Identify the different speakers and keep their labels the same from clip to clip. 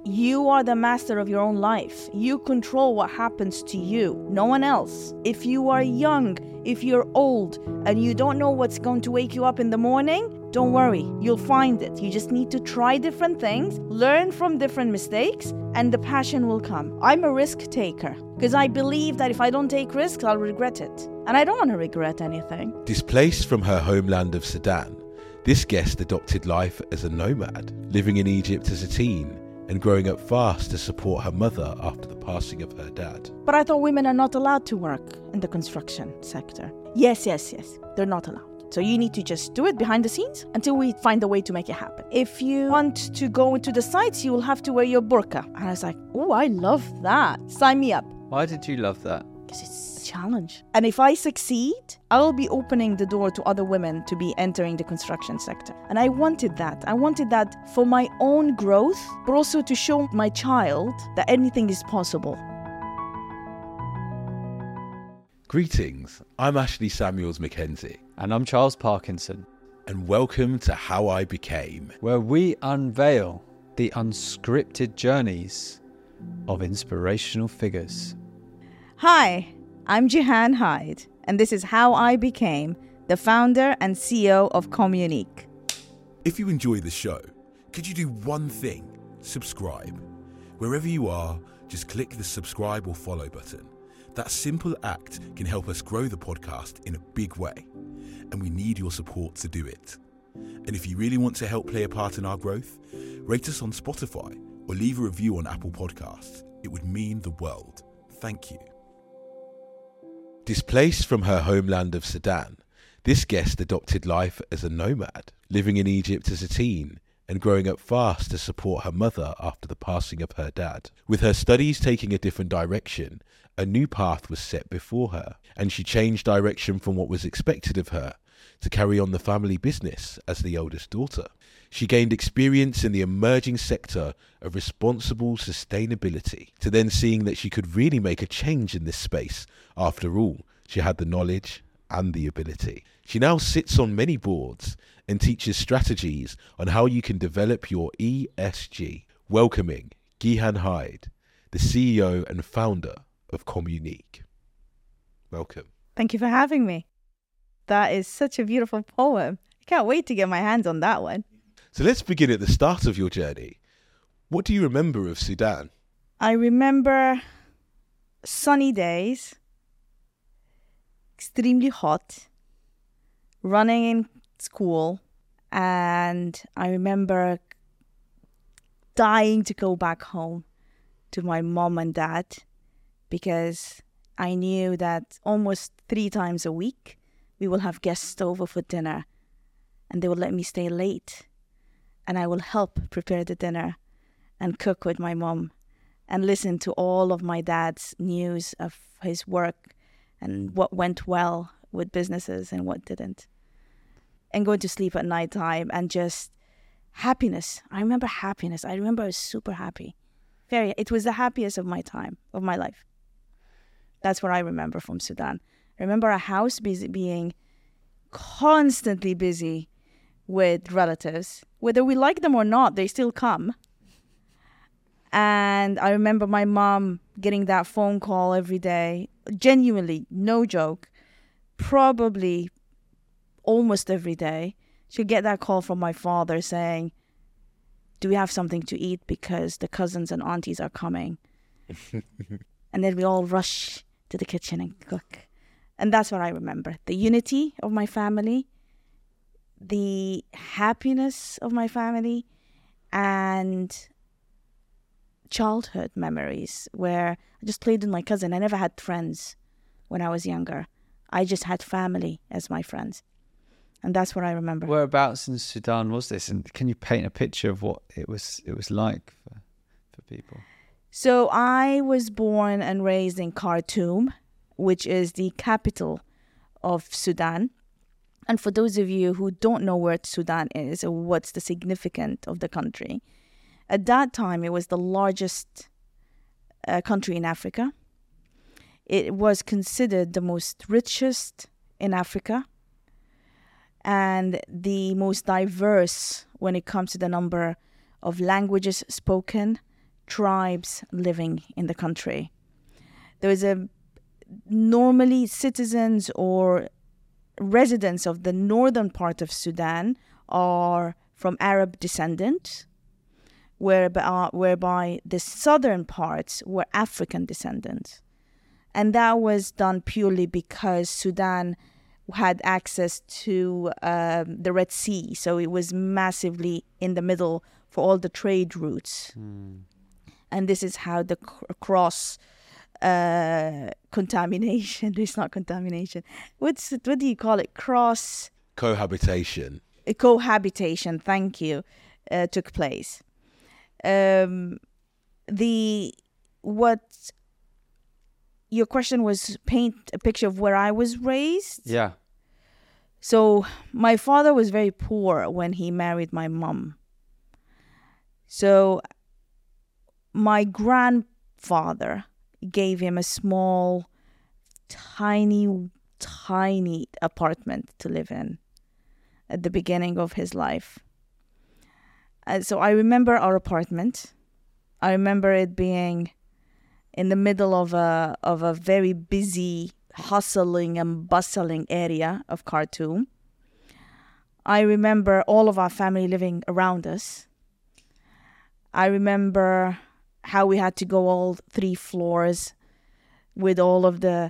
Speaker 1: You are the master of your own life. You control what happens to you, no one else. If you are young, if you're old, and you don't know what's going to wake you up in the morning, don't worry, you'll find it. You just need to try different things, learn from different mistakes, and the passion will come. I'm a risk taker because I believe that if I don't take risks, I'll regret it. And I don't want to regret anything.
Speaker 2: Displaced from her homeland of Sudan, this guest adopted life as a nomad, living in Egypt as a teen and growing up fast to support her mother after the passing of her dad.
Speaker 1: But I thought women are not allowed to work in the construction sector. Yes, they're not allowed. So you need to just do it behind the scenes until we find a way to make it happen. If you want to go into the sites, you will have to wear your burqa. And I was like, oh, I love that. Sign me up.
Speaker 3: Why did you love that?
Speaker 1: Because it's a challenge. And if I succeed, I will be opening the door to other women to be entering the construction sector. And I wanted that. I wanted that for my own growth, but also to show my child that anything is possible.
Speaker 2: Greetings, I'm Ashley Samuels Mackenzie.
Speaker 3: And I'm Charles Parkinson.
Speaker 2: And welcome to How I Became,
Speaker 3: where we unveil the unscripted journeys of inspirational figures.
Speaker 1: Hi, I'm Jihan Hyde, and this is How I Became, the founder and CEO of Communique.
Speaker 2: If you enjoy the show, could you do one thing? Subscribe. Wherever you are, just click the subscribe or follow button. That simple act can help us grow the podcast in a big way, and we need your support to do it. And if you really want to help play a part in our growth, rate us on Spotify or leave a review on Apple Podcasts. It would mean the world. Thank you. Displaced from her homeland of Sudan, this guest adopted life as a nomad, living in Egypt as a teen and growing up fast to support her mother after the passing of her dad. With her studies taking a different direction, a new path was set before her, and she changed direction from what was expected of her to carry on the family business as the eldest daughter. She gained experience in the emerging sector of responsible sustainability, to then seeing that she could really make a change in this space. After all, she had the knowledge and the ability. She now sits on many boards and teaches strategies on how you can develop your ESG. Welcoming Jihan Hyde, the CEO and founder of Communique. Welcome.
Speaker 1: Thank you for having me. That is such a beautiful poem. I can't wait to get my hands on that one.
Speaker 2: So let's begin at the start of your journey. What do you remember of Sudan?
Speaker 1: I remember sunny days, extremely hot, running in school, and I remember dying to go back home to my mom and dad because I knew that almost 3 times a week we will have guests over for dinner and they will let me stay late and I will help prepare the dinner and cook with my mom and listen to all of my dad's news of his work and what went well with businesses and what didn't. And going to sleep at nighttime and just happiness. I remember happiness. I remember I was super happy. It was the happiest of my time, of my life. That's what I remember from Sudan. I remember a house being constantly busy with relatives. Whether we like them or not, they still come. And I remember my mom getting that phone call every day. Genuinely, no joke. Probably almost every day. She'd get that call from my father saying, do we have something to eat because the cousins and aunties are coming? And then we all rush to the kitchen and cook. And that's what I remember. The unity of my family, the happiness of my family, and childhood memories where I just played with my cousin. I never had friends when I was younger. I just had family as my friends. And that's what I remember.
Speaker 3: Whereabouts in Sudan was this? And can you paint a picture of what it was like for people?
Speaker 1: So I was born and raised in Khartoum, which is the capital of Sudan. And for those of you who don't know where Sudan is or what's the significance of the country, at that time it was the largest country in Africa. It was considered the most richest in Africa and the most diverse when it comes to the number of languages spoken, tribes living in the country. There is normally citizens or residents of the northern part of Sudan are from Arab descendant, whereby the southern parts were African descendants. And that was done purely because Sudan had access to the Red Sea. So it was massively in the middle for all the trade routes. And this is how the cross contamination, it's not contamination. What do you call it? Cross...
Speaker 2: Cohabitation.
Speaker 1: Cohabitation, thank you, took place. Your question was paint a picture of where I was raised.
Speaker 3: Yeah.
Speaker 1: So my father was very poor when he married my mum. So my grandfather gave him a small, tiny apartment to live in at the beginning of his life. And so I remember our apartment. I remember it being in the middle of a very busy, hustling and bustling area of Khartoum. I remember all of our family living around us. I remember how we had to go all 3 floors with all of the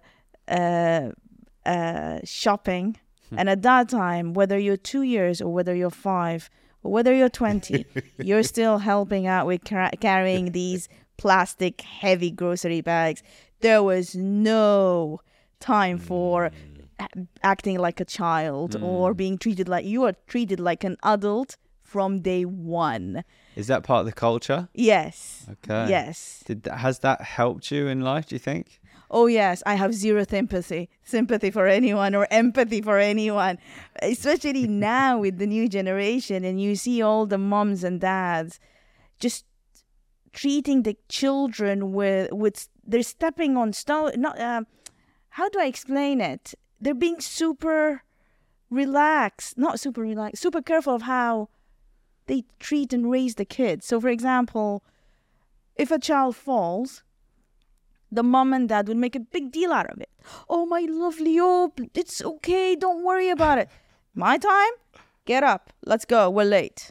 Speaker 1: shopping. And at that time, whether you're 2 years or whether you're 5 or whether you're 20, you're still helping out with carrying these plastic heavy grocery bags. There was no time for acting like a child or being treated like you are treated like an adult from day one.
Speaker 3: Is that part of the culture?
Speaker 1: Yes.
Speaker 3: Okay.
Speaker 1: Yes.
Speaker 3: Has that helped you in life, do you think?
Speaker 1: Oh, yes. I have zero sympathy for anyone or empathy for anyone, especially now with the new generation. And you see all the moms and dads just treating the children with they're stepping on stone. How do I explain it? They're being super careful of how they treat and raise the kids. So, for example, if a child falls, the mom and dad would make a big deal out of it. Oh, my lovely, it's okay, don't worry about it. My time, get up, let's go, we're late.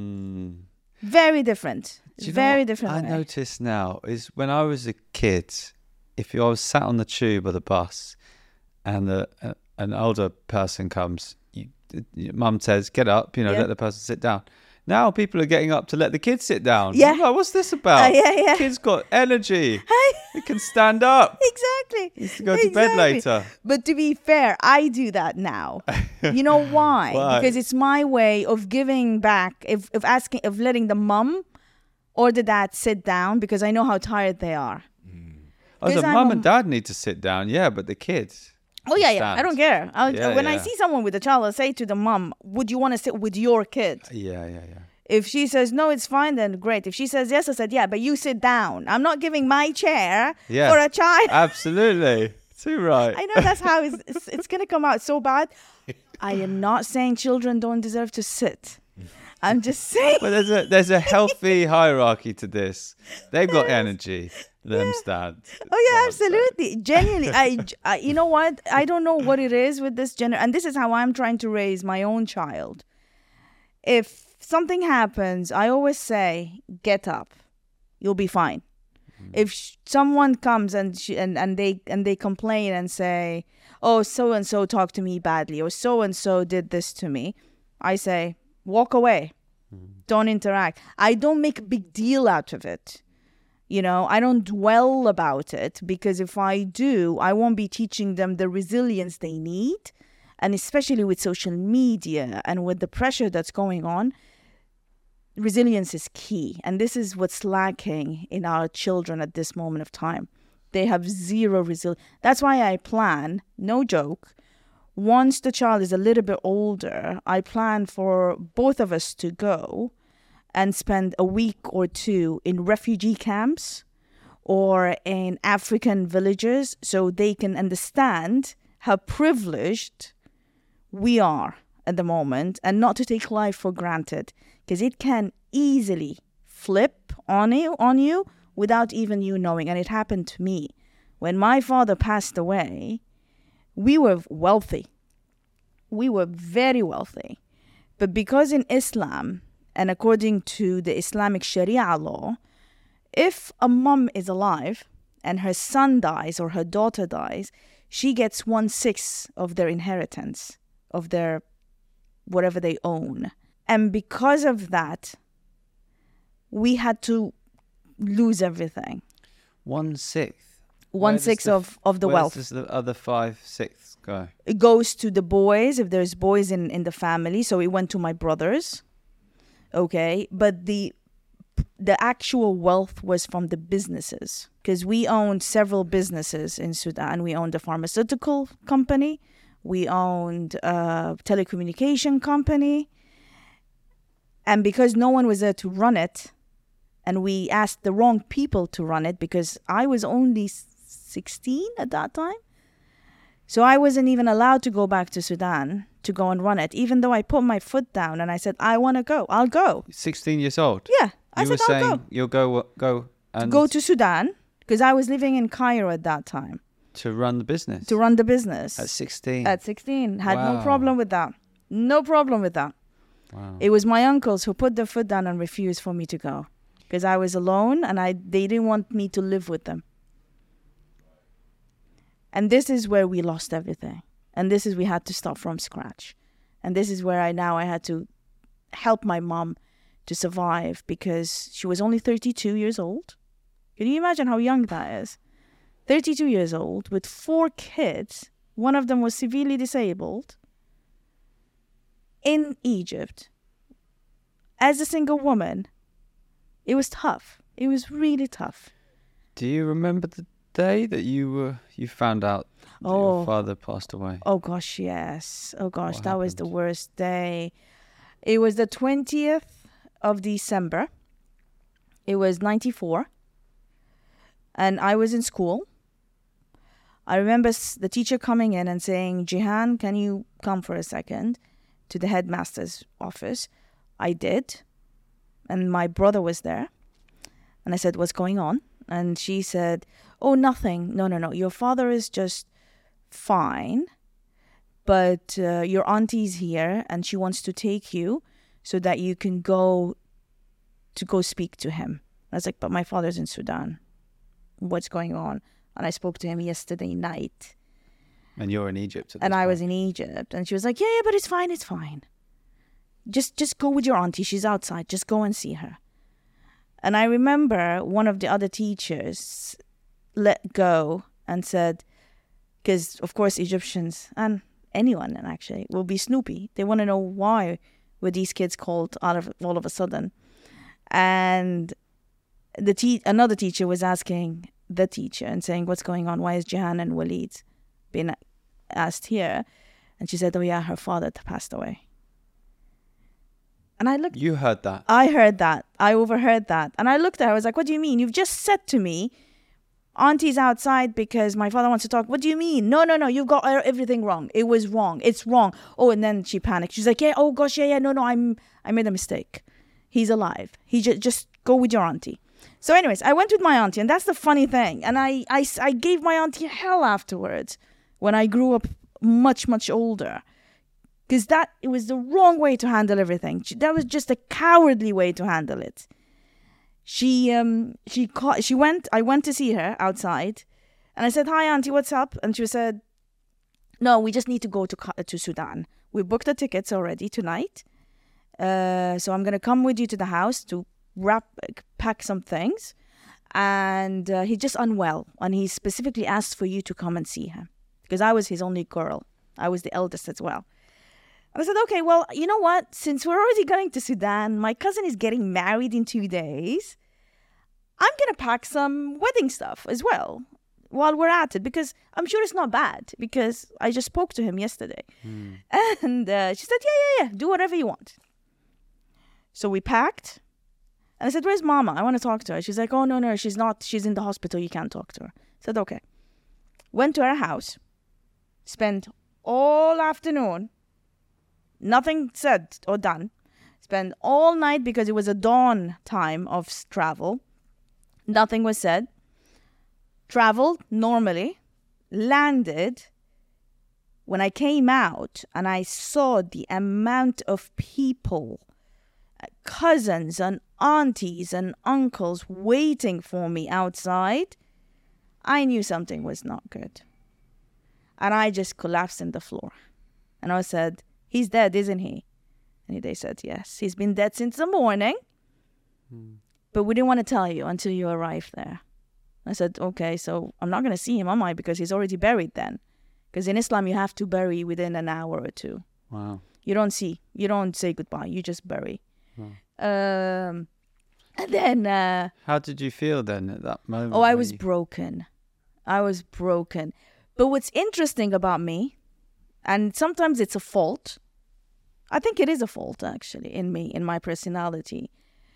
Speaker 1: Very different. Very different.
Speaker 3: I notice now is when I was a kid, if I was sat on the tube or the bus and an older person comes, mum says, get up, let the person sit down. Now people are getting up to let the kids sit down.
Speaker 1: Yeah.
Speaker 3: I'm like, what's this about?
Speaker 1: Yeah.
Speaker 3: Kids got energy. They can stand up.
Speaker 1: Exactly.
Speaker 3: Used to go to bed later.
Speaker 1: But to be fair, I do that now. You know why?
Speaker 3: Why?
Speaker 1: Because it's my way of giving back, of letting the mum or the dad sit down because I know how tired they are.
Speaker 3: So mum and dad need to sit down, but the kids.
Speaker 1: Oh, yeah. I don't care. When I
Speaker 3: yeah.
Speaker 1: see someone with a child, I'll say to the mom, would you want to sit with your kid?
Speaker 3: Yeah.
Speaker 1: If she says, no, it's fine, then great. If she says yes, I said, yeah, but you sit down. I'm not giving my chair for a child.
Speaker 3: Absolutely. Too right.
Speaker 1: I know that's how it's going to come out so bad. I am not saying children don't deserve to sit. I'm just saying.
Speaker 3: But there's a healthy hierarchy to this. They've got energy. Them stands.
Speaker 1: Oh yeah, absolutely. Genuinely, I you know what? I don't know what it is with this and this is how I'm trying to raise my own child. If something happens, I always say, "Get up, you'll be fine." If someone comes and they complain and say, "Oh, so and so talked to me badly," or "So and so did this to me," I say, "Walk away, don't interact." I don't make a big deal out of it. I don't dwell about it because if I do, I won't be teaching them the resilience they need. And especially with social media and with the pressure that's going on, resilience is key. And this is what's lacking in our children at this moment of time. They have zero resilience. That's why I plan, no joke, once the child is a little bit older, I plan for both of us to go and spend a week or 2 in refugee camps or in African villages so they can understand how privileged we are at the moment and not to take life for granted because it can easily flip on you without even you knowing. And it happened to me. When my father passed away, we were wealthy. We were very wealthy. But because in Islam, and according to the Islamic Sharia law, if a mom is alive and her son dies or her daughter dies, she gets 1/6 of their inheritance, of their whatever they own. And because of that, we had to lose everything.
Speaker 3: 1/6.
Speaker 1: 1/6 of the wealth.
Speaker 3: Where does the other 5/6 go?
Speaker 1: It goes to the boys, if there's boys in the family. So it went to my brothers. Okay. But the actual wealth was from the businesses. Because we owned several businesses in Sudan. We owned a pharmaceutical company. We owned a telecommunication company. And because no one was there to run it, and we asked the wrong people to run it, because I was only 16 at that time. So I wasn't even allowed to go back to Sudan to go and run it, even though I put my foot down and I said, I want to go. I'll go.
Speaker 3: 16 years old?
Speaker 1: Yeah. I said, I'll go.
Speaker 3: You'll go and
Speaker 1: go to Sudan, because I was living in Cairo at that time.
Speaker 3: To run the business?
Speaker 1: To run the business.
Speaker 3: At 16?
Speaker 1: At 16. Had no
Speaker 3: Wow.
Speaker 1: problem with that. No problem with that.
Speaker 3: Wow.
Speaker 1: It was my uncles who put their foot down and refused for me to go. Because I was alone and they didn't want me to live with them. And this is where we lost everything. And this is we had to start from scratch. And this is where I had to help my mom to survive, because she was only 32 years old. Can you imagine how young that is? 32 years old with 4 kids. One of them was severely disabled. In Egypt. As a single woman. It was tough. It was really tough.
Speaker 3: Do you remember the day that you found out that your father passed away?
Speaker 1: Oh gosh, yes. Oh gosh,
Speaker 3: What
Speaker 1: that was the
Speaker 3: happened?
Speaker 1: worst day. It was the 20th of December. It was 94. And I was in school. I remember the teacher coming in and saying, Jihan, can you come for a second to the headmaster's office? I did. And my brother was there. And I said, what's going on? And she said, oh, nothing. No. Your father is just fine. But your auntie's here and she wants to take you so that you can go speak to him. I was like, but my father's in Sudan. What's going on? And I spoke to him yesterday night.
Speaker 3: And you're in Egypt at
Speaker 1: And
Speaker 3: this
Speaker 1: I
Speaker 3: point.
Speaker 1: was in Egypt. And she was like, yeah, but it's fine. Just go with your auntie. She's outside. Just go and see her. And I remember one of the other teachers let go and said, because of course Egyptians and anyone actually will be snoopy. They want to know why were these kids called all of a sudden. And another teacher was asking the teacher and saying, what's going on? Why is Jihan and Walid being asked here? And she said, oh yeah, her father passed away. And I looked.
Speaker 3: You heard that?
Speaker 1: I heard that. I overheard that. And I looked at her. I was like, what do you mean? You've just said to me, auntie's outside because my father wants to talk. What do you mean? No. You've got everything wrong. It was wrong. It's wrong. Oh, and then she panicked. She's like, yeah, oh gosh, yeah. No, I made a mistake. He's alive. He just go with your auntie. So anyways, I went with my auntie, and that's the funny thing. And I gave my auntie hell afterwards when I grew up much, much older. Because it was the wrong way to handle everything. That was just a cowardly way to handle it. I went to see her outside, and I said, hi, auntie, what's up? And she said, no, we just need to go to Sudan. We booked the tickets already tonight. So I'm going to come with you to the house to pack some things. And he's just unwell. And he specifically asked for you to come and see him. Because I was his only girl. I was the eldest as well. And I said, okay, well, you know what? Since we're already going to Sudan, my cousin is getting married in 2 days. I'm going to pack some wedding stuff as well while we're at it. Because I'm sure it's not bad. Because I just spoke to him yesterday. And she said, yeah. Do whatever you want. So we packed. And I said, where's Mama? I want to talk to her. She's like, oh, no, she's not. She's in the hospital. You can't talk to her. I said, okay. Went to her house. Spent all afternoon. Nothing said or done. Spent all night because it was a dawn time of travel. Nothing was said. Traveled normally. Landed. When I came out and I saw the amount of people, cousins and aunties and uncles waiting for me outside, I knew something was not good. And I just collapsed on the floor. And I said, he's dead, isn't he? And they said, yes, he's been dead since the morning. But we didn't want to tell you until you arrived there. I said, okay, so I'm not going to see him, am I? Because he's already buried then. Because in Islam, you have to bury within an hour or two.
Speaker 3: Wow.
Speaker 1: You don't say goodbye. You just bury.
Speaker 3: Wow.
Speaker 1: And then...
Speaker 3: how did you feel then at that moment?
Speaker 1: Oh, I was broken. I was broken. But what's interesting about me, and sometimes it's a fault, I think it is a fault actually in me, in my personality.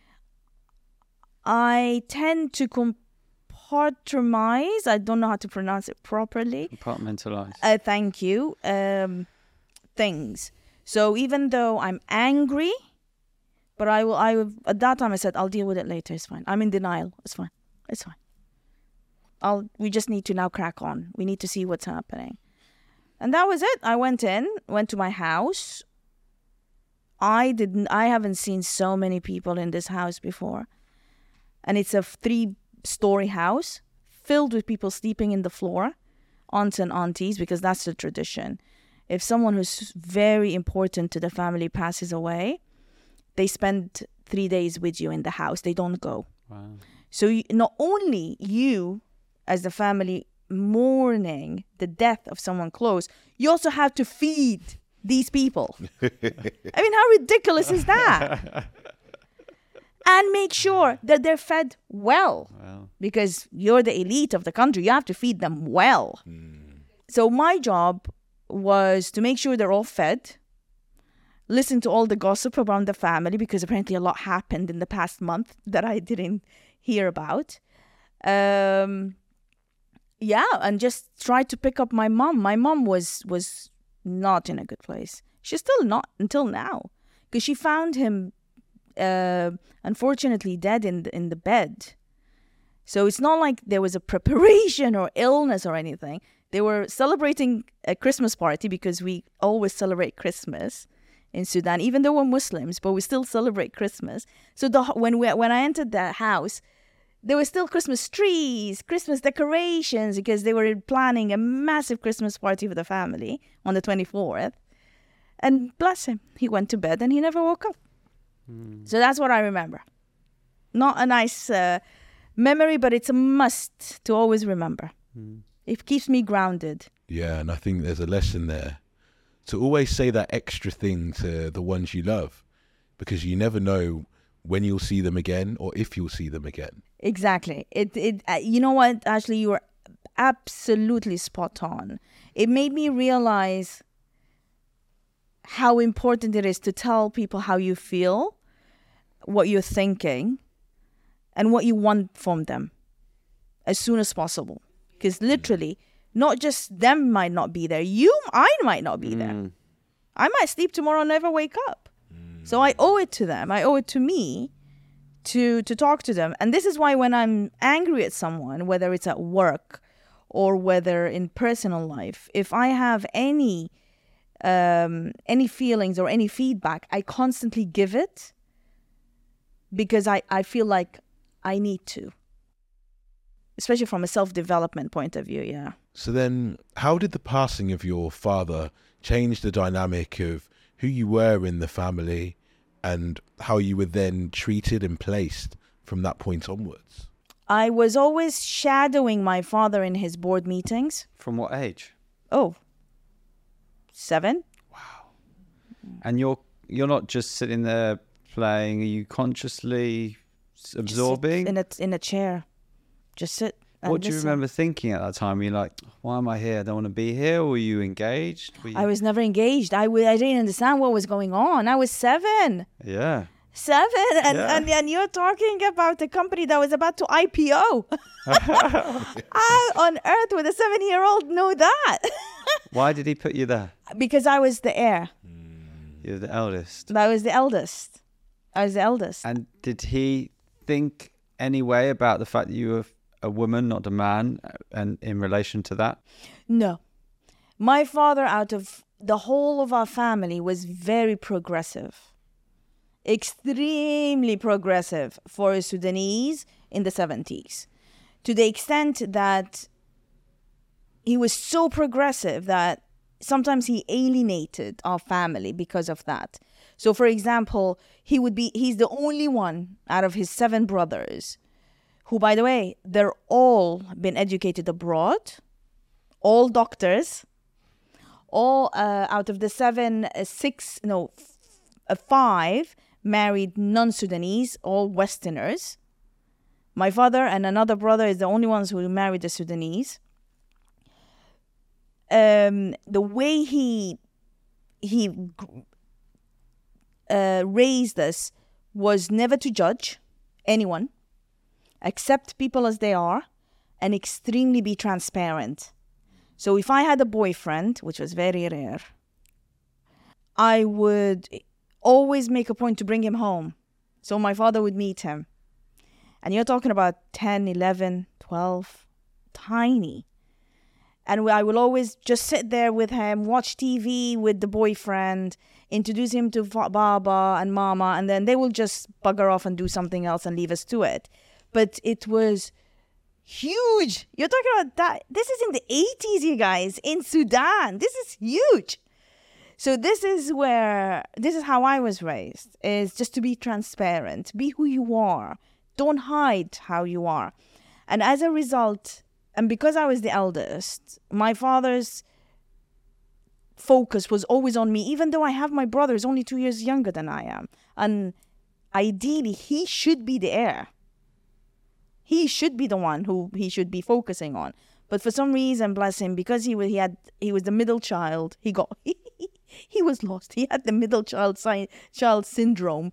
Speaker 1: I tend to compartmentalize. I don't know how to pronounce it properly.
Speaker 3: Compartmentalize.
Speaker 1: Thank you. Things. So even though I'm angry, but I at that time I said, I'll deal with it later. It's fine. I'm in denial. It's fine. It's fine. We just need to now crack on. We need to see what's happening. And that was it. I went to my house. I haven't seen so many people in this house before. And it's a 3-story house filled with people sleeping in the floor, aunts and aunties, because that's the tradition. If someone who's very important to the family passes away, they spend 3 days with you in the house. They don't go.
Speaker 3: Wow.
Speaker 1: So not only you, as the family, mourning the death of someone close, you also have to feed these people. I mean, how ridiculous is that? And make sure that they're fed well.
Speaker 3: Wow.
Speaker 1: Because you're the elite of the country. You have to feed them well. So my job was to make sure they're all fed, listen to all the gossip around the family, because apparently a lot happened in the past month that I didn't hear about. And just try to pick up my mom. My mom was not in a good place. She's still not until now, because she found him unfortunately dead in the bed. So it's not like there was a preparation or illness or anything. They were celebrating a Christmas party, because we always celebrate Christmas in Sudan, even though we're Muslims, but we still celebrate Christmas. So when I entered the house, there were still Christmas trees, Christmas decorations, because they were planning a massive Christmas party for the family on the 24th. And bless him, he went to bed and he never woke up. So that's what I remember. Not a nice memory, but it's a must to always remember. It keeps me grounded.
Speaker 2: Yeah, and I think there's a lesson there to always say that extra thing to the ones you love, because you never know when you'll see them again or if you'll see them again.
Speaker 1: Exactly. You know what, Ashley, you were absolutely spot on. It made me realize how important it is to tell people how you feel, what you're thinking, and what you want from them as soon as possible. Because literally, not just them might not be there. I might not be there. I might sleep tomorrow and never wake up. So I owe it to them. I owe it to me to talk to them. And this is why when I'm angry at someone, whether it's at work or whether in personal life, if I have any feelings or any feedback, I constantly give it, because I feel like I need to. Especially from a self-development point of view, yeah.
Speaker 2: So then, how did the passing of your father change the dynamic of who you were in the family and how you were then treated and placed from that point onwards?
Speaker 1: I was always shadowing my father in his board meetings.
Speaker 3: From what age?
Speaker 1: 7.
Speaker 3: Wow. And you're not just sitting there playing. Are you consciously absorbing?
Speaker 1: In a chair. Just sit.
Speaker 3: What do you remember thinking at that time? You're like, why am I here? I don't want to be here. Or were you engaged?
Speaker 1: I was never engaged. I didn't understand what was going on. I was 7.
Speaker 3: Yeah.
Speaker 1: 7. And you're talking about a company that was about to IPO. How on earth would a 7-year-old know that?
Speaker 3: Why did he put you there?
Speaker 1: Because I was the heir.
Speaker 3: You're the eldest.
Speaker 1: I was the eldest. I was the eldest.
Speaker 3: And did he think any way about the fact that you were a woman, not a man, and in relation to that?
Speaker 1: No. My father, out of the whole of our family, was very progressive. Extremely progressive for a Sudanese in the 70s. To the extent that he was so progressive that sometimes he alienated our family because of that. So, for example, he's the only one out of his 7 brothers who, by the way, they're all been educated abroad, all doctors, all out of the 5 married non-Sudanese, all Westerners. My father and another brother is the only ones who married the Sudanese. The way he raised us was never to judge anyone, accept people as they are, and extremely be transparent. So if I had a boyfriend, which was very rare, I would always make a point to bring him home. So my father would meet him. And you're talking about 10, 11, 12, tiny. And I will always just sit there with him, watch TV with the boyfriend, introduce him to Baba and Mama, and then they will just bugger off and do something else and leave us to it. But it was huge. You're talking about that. This is in the 80s, you guys, in Sudan. This is huge. So this is how I was raised, is just to be transparent, be who you are. Don't hide how you are. And as a result, and because I was the eldest, my father's focus was always on me, even though I have my brother who's only 2 years younger than I am. And ideally, he should be the heir. He should be the one who he should be focusing on. But for some reason, bless him, because he was the middle child, he was lost. He had the middle child syndrome.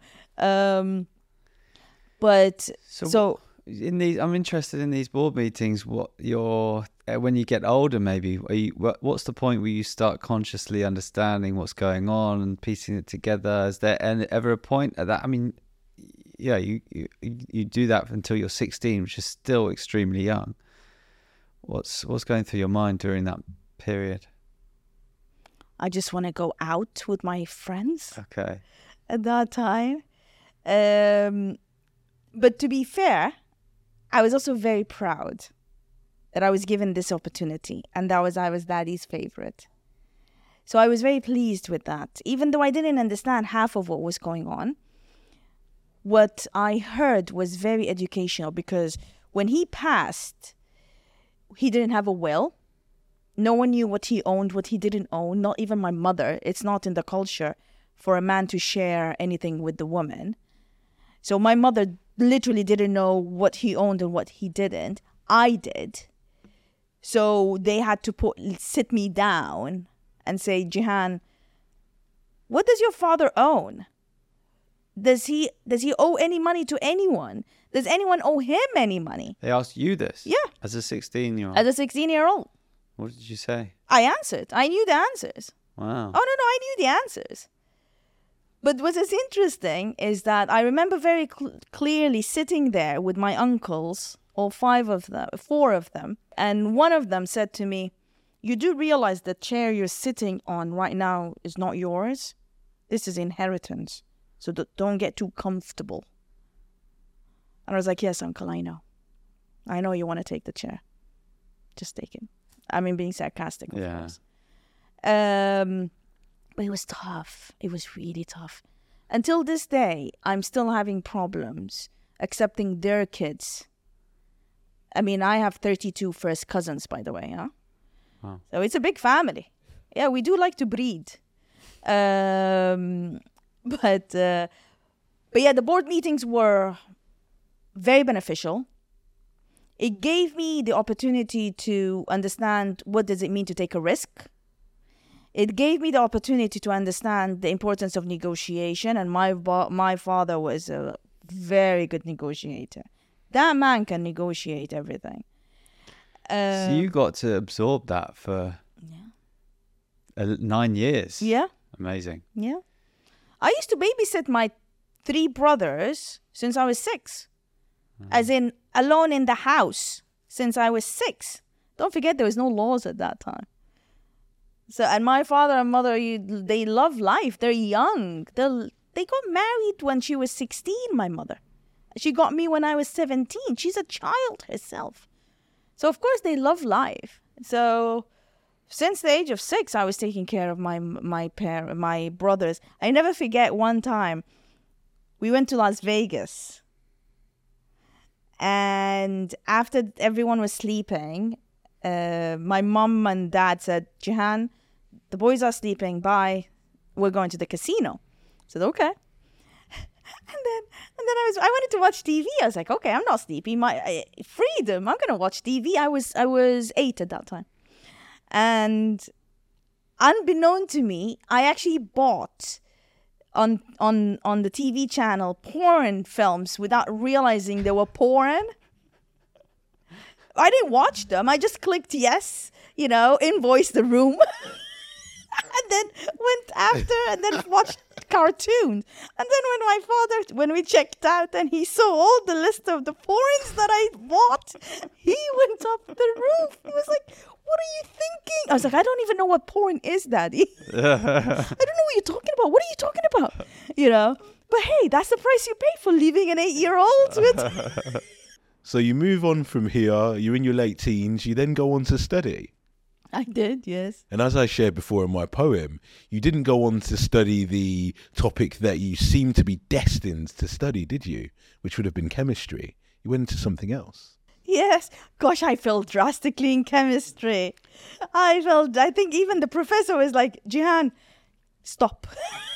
Speaker 1: So
Speaker 3: in these, I'm interested in these board meetings. What when you get older, maybe what's the point where you start consciously understanding what's going on and piecing it together? Is there ever a point at that? I mean, yeah, you do that until you're 16, which is still extremely young. What's going through your mind during that period?
Speaker 1: I just want to go out with my friends.
Speaker 3: Okay.
Speaker 1: At that time. But to be fair, I was also very proud that I was given this opportunity, and I was Daddy's favorite. So I was very pleased with that. Even though I didn't understand half of what was going on, what I heard was very educational, because when he passed, he didn't have a will. No one knew what he owned, what he didn't own, not even my mother. It's not in the culture for a man to share anything with the woman. So my mother literally didn't know what he owned and what he didn't. I did. So they had to sit me down and say, Jihan, what does your father own? Does he owe any money to anyone? Does anyone owe him any money?
Speaker 3: They asked you this?
Speaker 1: Yeah.
Speaker 3: As a 16-year-old?
Speaker 1: As a 16-year-old.
Speaker 3: What did you say?
Speaker 1: I answered. I knew the answers.
Speaker 3: Wow.
Speaker 1: Oh, no, I knew the answers. But what is interesting is that I remember very clearly sitting there with my uncles, all 4 of them, and one of them said to me, you do realize the chair you're sitting on right now is not yours? This is inheritance. So don't get too comfortable. And I was like, yes, uncle, I know. I know you want to take the chair. Just take it. I mean, being sarcastic, of course. But it was tough. It was really tough. Until this day, I'm still having problems accepting their kids. I mean, I have 32 first cousins, by the way. Huh?
Speaker 3: Wow.
Speaker 1: So it's a big family. Yeah, we do like to breed. But yeah, the board meetings were very beneficial. It gave me the opportunity to understand what does it mean to take a risk. It gave me the opportunity to understand the importance of negotiation, and my father was a very good negotiator. That man can negotiate everything.
Speaker 3: So you got to absorb that for 9 years.
Speaker 1: Yeah.
Speaker 3: Amazing.
Speaker 1: Yeah. I used to babysit my 3 brothers since I was 6. As in, alone in the house since I was 6. Don't forget, there was no laws at that time. So, and my father and mother, they love life. They're young. They got married when she was 16, my mother. She got me when I was 17. She's a child herself. So, of course, they love life. So, since the age of 6, I was taking care of my brothers. I never forget one time, we went to Las Vegas. And after everyone was sleeping, my mom and dad said, Jihan, the boys are sleeping. Bye. We're going to the casino. I said, okay. And then I wanted to watch TV. I was like, okay, I'm not sleepy. My freedom. I'm gonna watch TV. I was 8 at that time, and unbeknown to me, I actually bought on the TV channel porn films without realizing they were porn. I didn't watch them. I just clicked yes, invoice the room. And then went after and then watched cartoons. And then when my father, when we checked out and he saw all the list of the porns that I bought, he went up the roof. He was like, what are you thinking? I was like, I don't even know what porn is, Daddy. I don't know what you're talking about. What are you talking about? But hey, that's the price you pay for leaving an 8-year-old with.
Speaker 2: So you move on from here, you're in your late teens, you then go on to study.
Speaker 1: I did, yes.
Speaker 2: And as I shared before in my poem, you didn't go on to study the topic that you seemed to be destined to study, did you? Which would have been chemistry. You went into something else.
Speaker 1: Yes. Gosh, I failed drastically in chemistry. I think even the professor was like, Jihan, stop.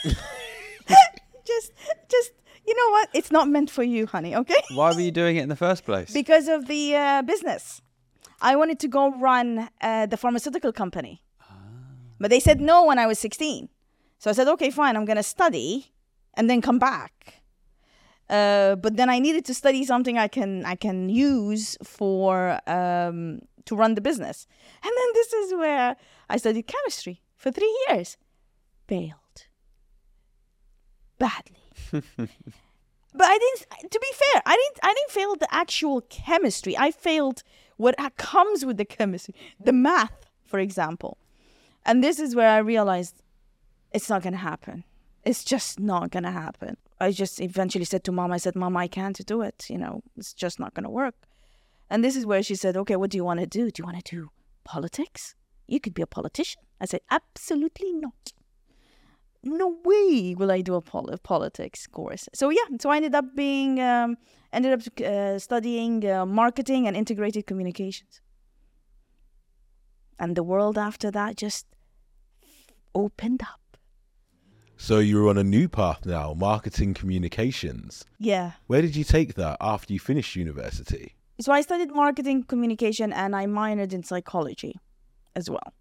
Speaker 1: just, you know what? It's not meant for you, honey, okay?
Speaker 3: Why were you doing it in the first place?
Speaker 1: Because of the business. I wanted to go run the pharmaceutical company. But they said no when I was 16. So I said, okay, fine, I'm going to study and then come back. But then I needed to study something I can use for to run the business. And then this is where I studied chemistry for 3 years. Failed. Badly. But I didn't, to be fair, I didn't fail the actual chemistry. I failed what comes with the chemistry, the math, for example. And this is where I realized it's not going to happen. It's just not going to happen. I just eventually said to Mom, Mom, I can't do it. It's just not going to work. And this is where she said, okay, what do you want to do? Do you want to do politics? You could be a politician. I said, absolutely not. No way will I do a politics course. So yeah, so I ended up studying marketing and integrated communications. And the world after that just opened up.
Speaker 2: So you're on a new path now, marketing communications.
Speaker 1: Yeah.
Speaker 2: Where did you take that after you finished university?
Speaker 1: So I studied marketing communication and I minored in psychology as well.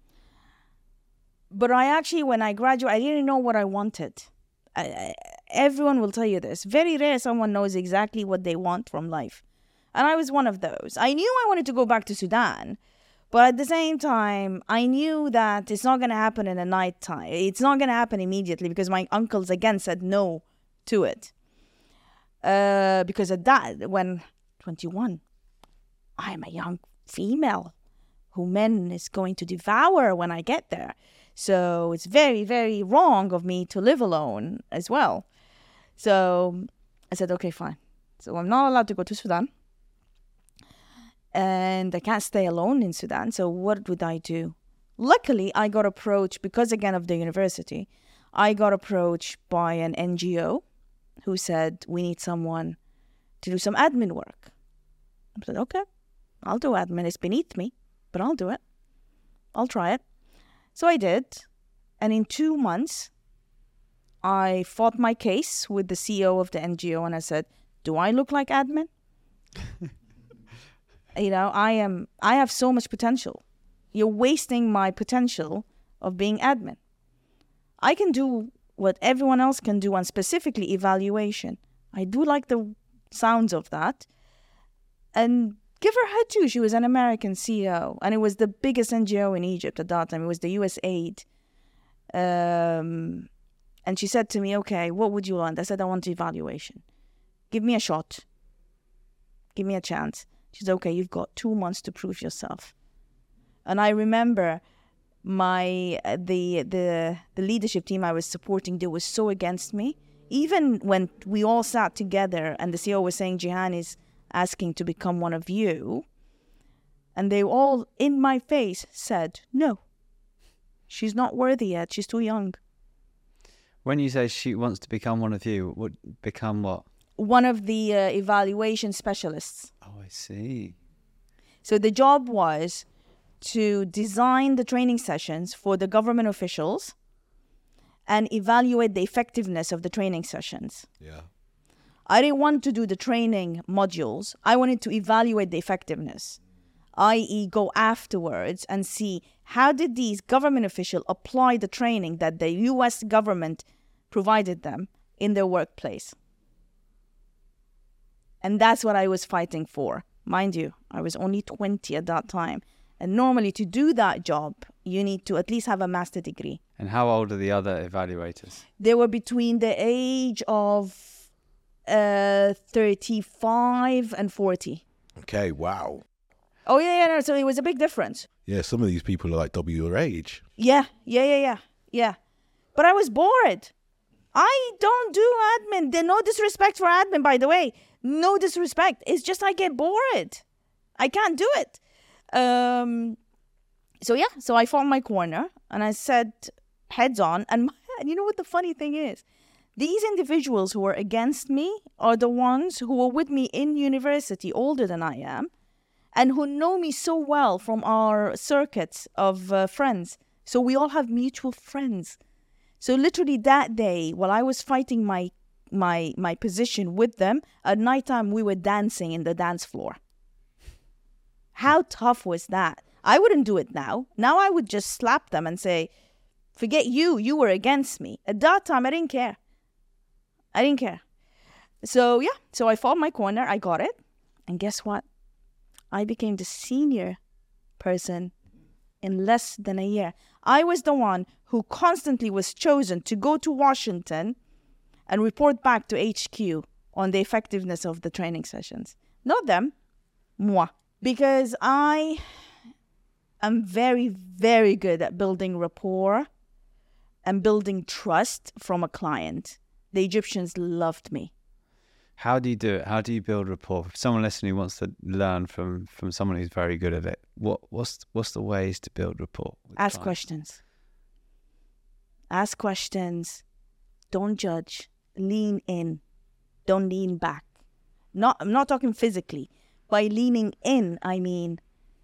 Speaker 1: But when I graduated, I didn't know what I wanted. Everyone will tell you this. Very rare someone knows exactly what they want from life. And I was one of those. I knew I wanted to go back to Sudan. But at the same time, I knew that it's not going to happen in the night time. It's not going to happen immediately because my uncles again said no to it. Because at that, when 21, I am a young female who men is going to devour when I get there. So it's very, very wrong of me to live alone as well. So I said, okay, fine. So I'm not allowed to go to Sudan. And I can't stay alone in Sudan. So what would I do? Luckily, I got approached, because again of the university, I got approached by an NGO who said, we need someone to do some admin work. I said, okay, I'll do admin. It's beneath me, but I'll do it. I'll try it. So I did. And in 2 months, I fought my case with the CEO of the NGO and I said, do I look like admin? I have so much potential. You're wasting my potential of being admin. I can do what everyone else can do, and specifically evaluation. I do like the sounds of that. And give her head too. She was an American CEO, and it was the biggest NGO in Egypt at that time. It was the USAID. And she said to me, okay, what would you want? I said, I want evaluation. Give me a shot. Give me a chance. She said, okay, you've got 2 months to prove yourself. And I remember the leadership team I was supporting, they were so against me. Even when we all sat together and the CEO was saying, Jihan is asking to become one of you. And they all, in my face, said, no, she's not worthy yet. She's too young.
Speaker 3: When you say she wants to become one of you, would become what?
Speaker 1: One of the evaluation specialists.
Speaker 3: Oh, I see.
Speaker 1: So the job was to design the training sessions for the government officials and evaluate the effectiveness of the training sessions.
Speaker 2: Yeah.
Speaker 1: I didn't want to do the training modules. I wanted to evaluate the effectiveness, i.e. go afterwards and see how did these government officials apply the training that the US government provided them in their workplace. And that's what I was fighting for. Mind you, I was only 20 at that time. And normally to do that job, you need to at least have a master's degree.
Speaker 3: And how old are the other evaluators?
Speaker 1: They were between the age of 35 and 40.
Speaker 2: Okay, wow.
Speaker 1: Oh, yeah. So it was a big difference.
Speaker 2: Yeah, some of these people are like double your age.
Speaker 1: Yeah. But I was bored. I don't do admin. There's no disrespect for admin, by the way. No disrespect. It's just I get bored. I can't do it. So I found my corner and I said, heads on. And you know what the funny thing is? These individuals who are against me are the ones who were with me in university, older than I am, and who know me so well from our circuits of friends. So we all have mutual friends. So literally that day, while I was fighting my position with them, at nighttime we were dancing in the dance floor. How tough was that? I wouldn't do it now. Now I would just slap them and say, forget you, you were against me. At that time, I didn't care. So I found my corner, I got it. And guess what? I became the senior person in less than a year. I was the one who constantly was chosen to go to Washington and report back to HQ on the effectiveness of the training sessions. Not them, moi. Because I am very, very good at building rapport and building trust from a client. The Egyptians loved me.
Speaker 3: How do you do it? How do you build rapport? If someone listening wants to learn from someone who's very good at it, what's the ways to build rapport?
Speaker 1: Ask questions. Ask questions. Don't judge. Lean in. Don't lean back. I'm not talking physically. By leaning in, I mean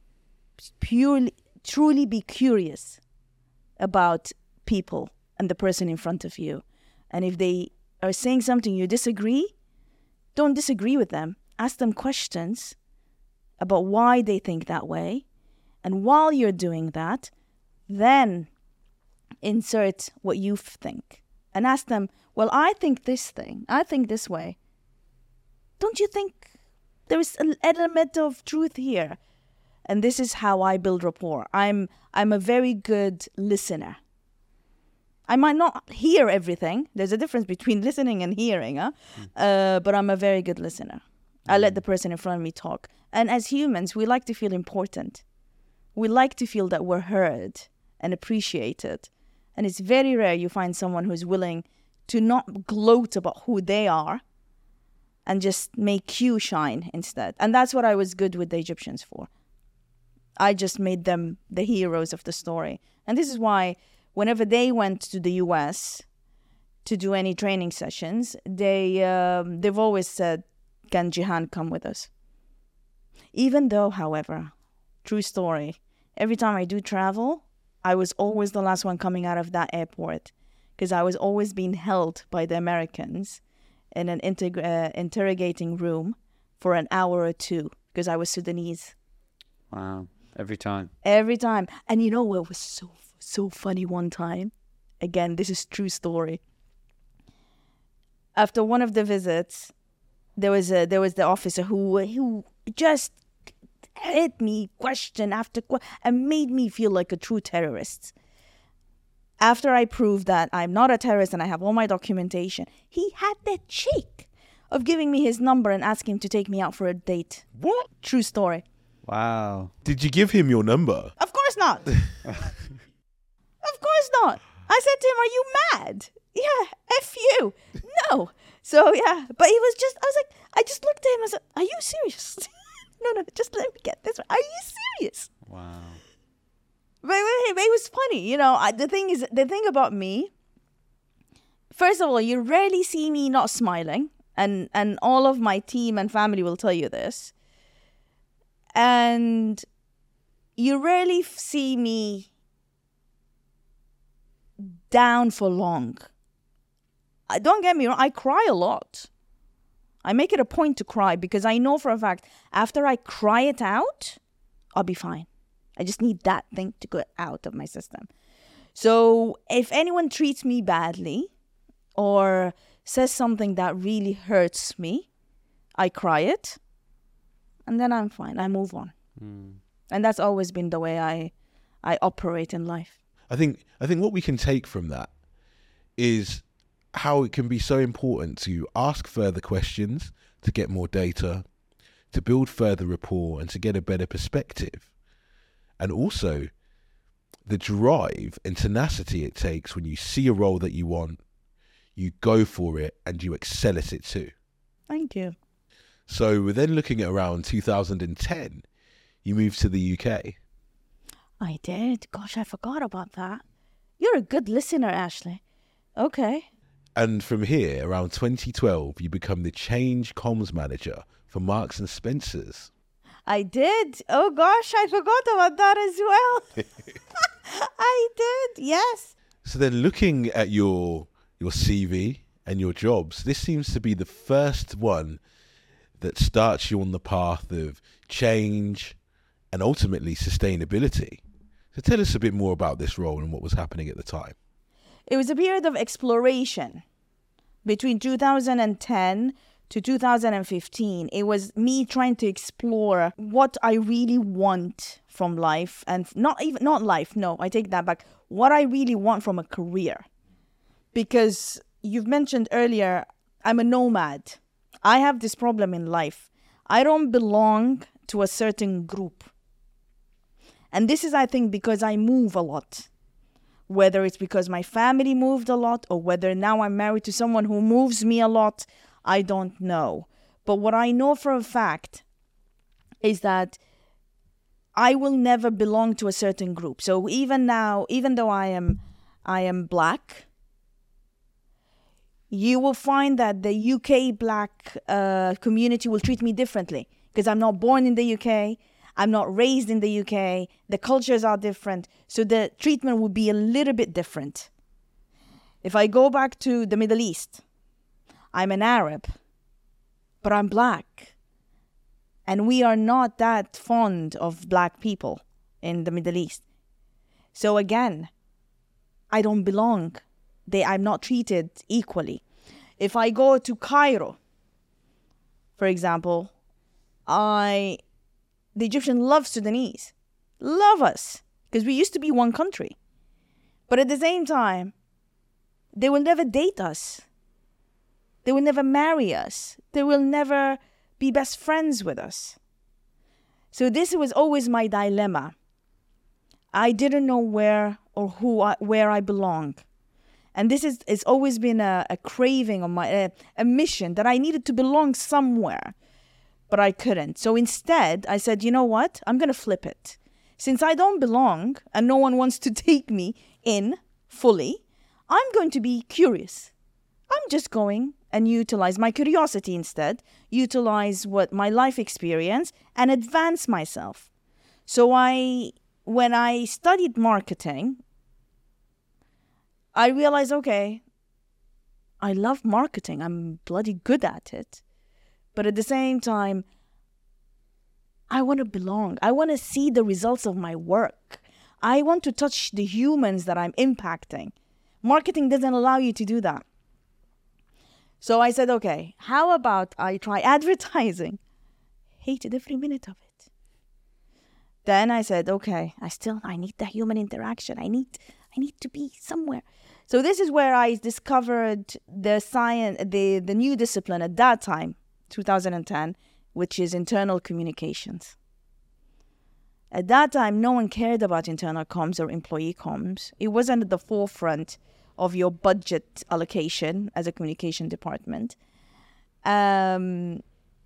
Speaker 1: truly be curious about people and the person in front of you. And if they are saying something you disagree, don't disagree with them. Ask them questions about why they think that way. And while you're doing that, then insert what you think. And ask them, well, I think this thing. I think this way. Don't you think there is an element of truth here? And this is how I build rapport. I'm a very good listener. I might not hear everything. There's a difference between listening and hearing, but I'm a very good listener. I let the person in front of me talk. And as humans, we like to feel important. We like to feel that we're heard and appreciated. And it's very rare you find someone who's willing to not gloat about who they are and just make you shine instead. And that's what I was good with the Egyptians for. I just made them the heroes of the story. And this is why whenever they went to the US to do any training sessions, they've always said, can Jihan come with us? Even though, however, true story, every time I do travel, I was always the last one coming out of that airport because I was always being held by the Americans in an interrogating room for an hour or two because I was Sudanese.
Speaker 3: Wow. Every time. And you know what was so funny one time? Again, this is true story. After one of the visits, there was the officer who just hit me question after question and made me feel like a true terrorist.
Speaker 1: after I proved that I'm not a terrorist and I have all my documentation, he had the cheek of giving me his number and asking to take me out for a date.
Speaker 2: What?
Speaker 1: True story.
Speaker 3: Wow.
Speaker 2: Did you give him your number?
Speaker 1: Of course not. Of course not. I said to him, are you mad? Yeah, F you. No. So, yeah. But he was just, I just looked at him and said, are you serious? No, just let me get this. Are you serious?
Speaker 3: Wow.
Speaker 1: But it was funny. The thing about me, first of all, you rarely see me not smiling. And all of my team and family will tell you this. And you rarely see me down for long. Don't get me wrong, I cry a lot. I make it a point to cry because I know for a fact after I cry it out, I'll be fine. I just need that thing to go out of my system. So if anyone treats me badly or says something that really hurts me, I cry it, and then I'm fine. I move on. And that's always been the way I operate in life.
Speaker 2: I think what we can take from that is how it can be so important to ask further questions, to get more data, to build further rapport, and to get a better perspective. And also the drive and tenacity it takes when you see a role that you want, you go for it and you excel at it too.
Speaker 1: Thank you.
Speaker 2: So we're then looking at around 2010, you moved to the UK.
Speaker 1: I did. Gosh, I forgot about that. You're a good listener, Ashley. Okay.
Speaker 2: And from here, around 2012, you become the change comms manager for Marks and Spencer's.
Speaker 1: I did. Oh gosh, I forgot about that as well. I did, yes.
Speaker 2: So then looking at your CV and your jobs, this seems to be the first one that starts you on the path of change and ultimately sustainability. So tell us a bit more about this role and what was happening at the time.
Speaker 1: It was a period of exploration between 2010 to 2015. It was me trying to explore what I really want from life, and not life. No, I take that back. What I really want from a career. Because you've mentioned earlier, I'm a nomad. I have this problem in life. I don't belong to a certain group. And this is, I think, because I move a lot. Whether it's because my family moved a lot or whether now I'm married to someone who moves me a lot, I don't know. But what I know for a fact is that I will never belong to a certain group. So even now, even though I am black, you will find that the UK black community will treat me differently because I'm not born in the UK. I'm not raised in the UK. The cultures are different. So the treatment will be a little bit different. If I go back to the Middle East, I'm an Arab, but I'm black. And we are not that fond of black people in the Middle East. So again, I don't belong. I'm not treated equally. If I go to Cairo, for example, the Egyptians love Sudanese, love us, because we used to be one country. But at the same time, they will never date us. They will never marry us. They will never be best friends with us. So this was always my dilemma. I didn't know where I belong. And this it's always been a craving of my, a mission that I needed to belong somewhere. But I couldn't. So instead, I said, you know what? I'm going to flip it. Since I don't belong and no one wants to take me in fully, I'm going to be curious. I'm just going and utilize my curiosity instead, utilize what my life experience and advance myself. So when I studied marketing, I realized, okay, I love marketing. I'm bloody good at it. But at the same time, I want to belong. I want to see the results of my work. I want to touch the humans that I'm impacting. Marketing doesn't allow you to do that. So I said, okay, how about I try advertising? Hated every minute of it. Then I said, okay, I need the human interaction. I need I need to be somewhere. So this is where I discovered the science, the new discipline at that time, 2010, which is internal communications. At that time, no one cared about internal comms or employee comms. It wasn't at the forefront of your budget allocation as a communication department. And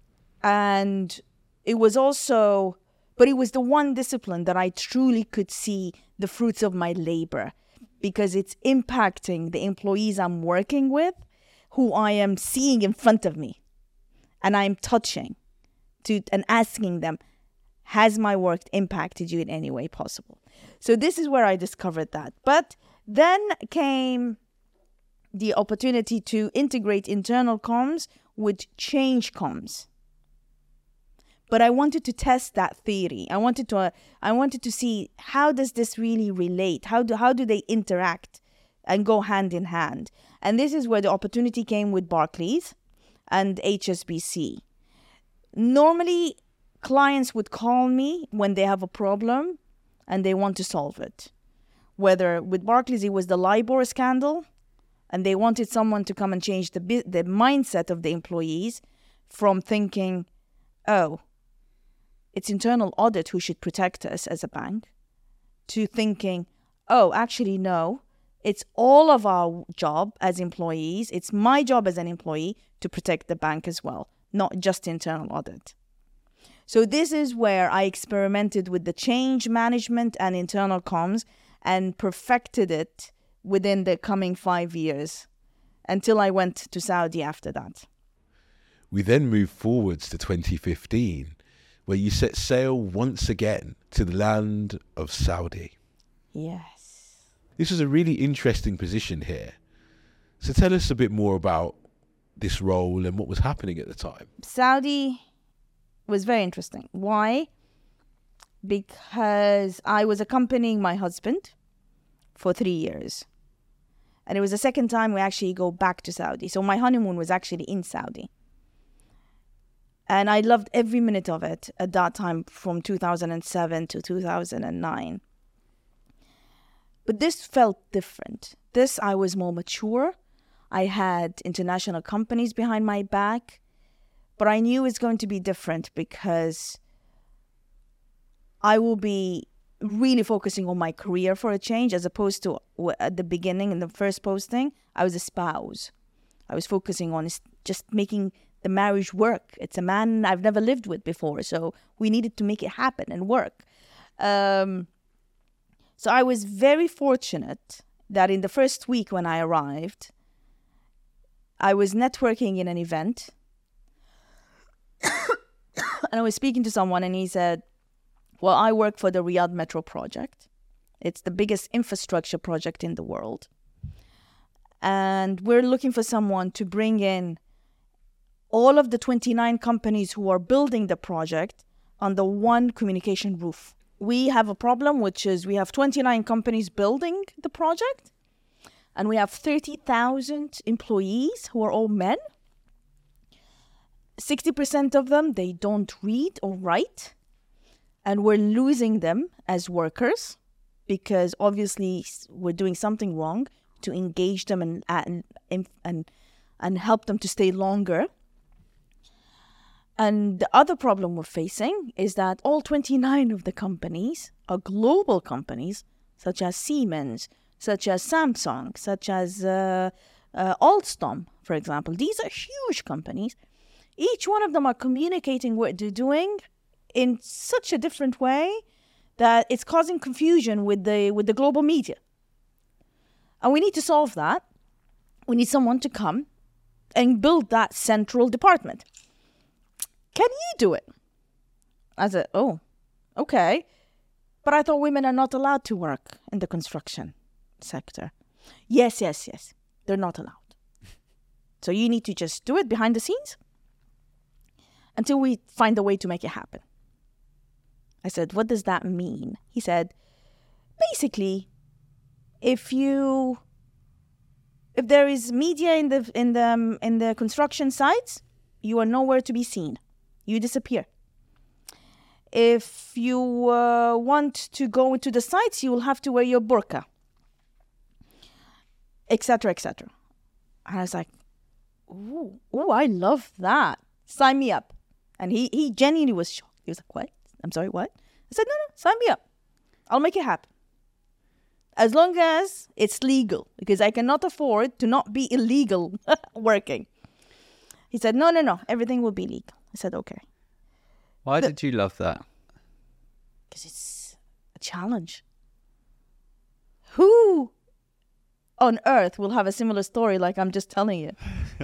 Speaker 1: it was also, but it was the one discipline that I truly could see the fruits of my labor, because it's impacting the employees I'm working with, who I am seeing in front of me, and I'm touching and asking them, has my work impacted you in any way possible? So this is where I discovered that. But then came the opportunity to integrate internal comms with change comms. But I wanted to test that theory. I wanted to see, how does this really relate? How do they interact and go hand in hand? And this is where the opportunity came with Barclays and HSBC. Normally, clients would call me when they have a problem and they want to solve it. Whether with Barclays, it was the LIBOR scandal, and they wanted someone to come and change the mindset of the employees from thinking, oh, it's internal audit who should protect us as a bank, to thinking, oh, actually, no, it's all of our job as employees. It's my job as an employee to protect the bank as well, not just internal audit. So this is where I experimented with the change management and internal comms and perfected it within the coming 5 years until I went to Saudi after that.
Speaker 2: We then move forwards to 2015, where you set sail once again to the land of Saudi.
Speaker 1: Yes.
Speaker 2: This was a really interesting position here. So tell us a bit more about this role and what was happening at the time.
Speaker 1: Saudi was very interesting. Why? Because I was accompanying my husband for 3 years. And it was the second time we actually go back to Saudi. So my honeymoon was actually in Saudi. And I loved every minute of it at that time, from 2007 to 2009. But this felt different. This, I was more mature. I had international companies behind my back. But I knew it's going to be different because I will be really focusing on my career for a change, as opposed to at the beginning, in the first posting, I was a spouse. I was focusing on just making the marriage work. It's a man I've never lived with before, so we needed to make it happen and work. So I was very fortunate that in the first week when I arrived, I was networking in an event. And I was speaking to someone, and he said, well, I work for the Riyadh Metro project. It's the biggest infrastructure project in the world. And we're looking for someone to bring in all of the 29 companies who are building the project under one communication roof. We have a problem, which is we have 29 companies building the project, and we have 30,000 employees who are all men. 60% of them, they don't read or write. And we're losing them as workers because obviously we're doing something wrong to engage them and help them to stay longer. And the other problem we're facing is that all 29 of the companies are global companies, such as Siemens, such as Samsung, such as Alstom, for example. These are huge companies. Each one of them are communicating what they're doing in such a different way that it's causing confusion with the global media. And we need to solve that. We need someone to come and build that central department. Can you do it? I said, oh, okay. But I thought women are not allowed to work in the construction sector. Yes. They're not allowed. So you need to just do it behind the scenes until we find a way to make it happen. I said, what does that mean? He said, basically, if there is media in the construction sites, you are nowhere to be seen. You disappear. If you want to go into the sites, you will have to wear your burqa. etc., etc. And I was like, ooh, I love that. Sign me up. And he genuinely was shocked. He was like, what? I'm sorry, what? I said, no, sign me up. I'll make it happen. As long as it's legal, because I cannot afford to not be illegal working. He said, no, everything will be legal. I said, okay.
Speaker 3: Why did you love that?
Speaker 1: Because it's a challenge. Who on earth will have a similar story like I'm just telling you?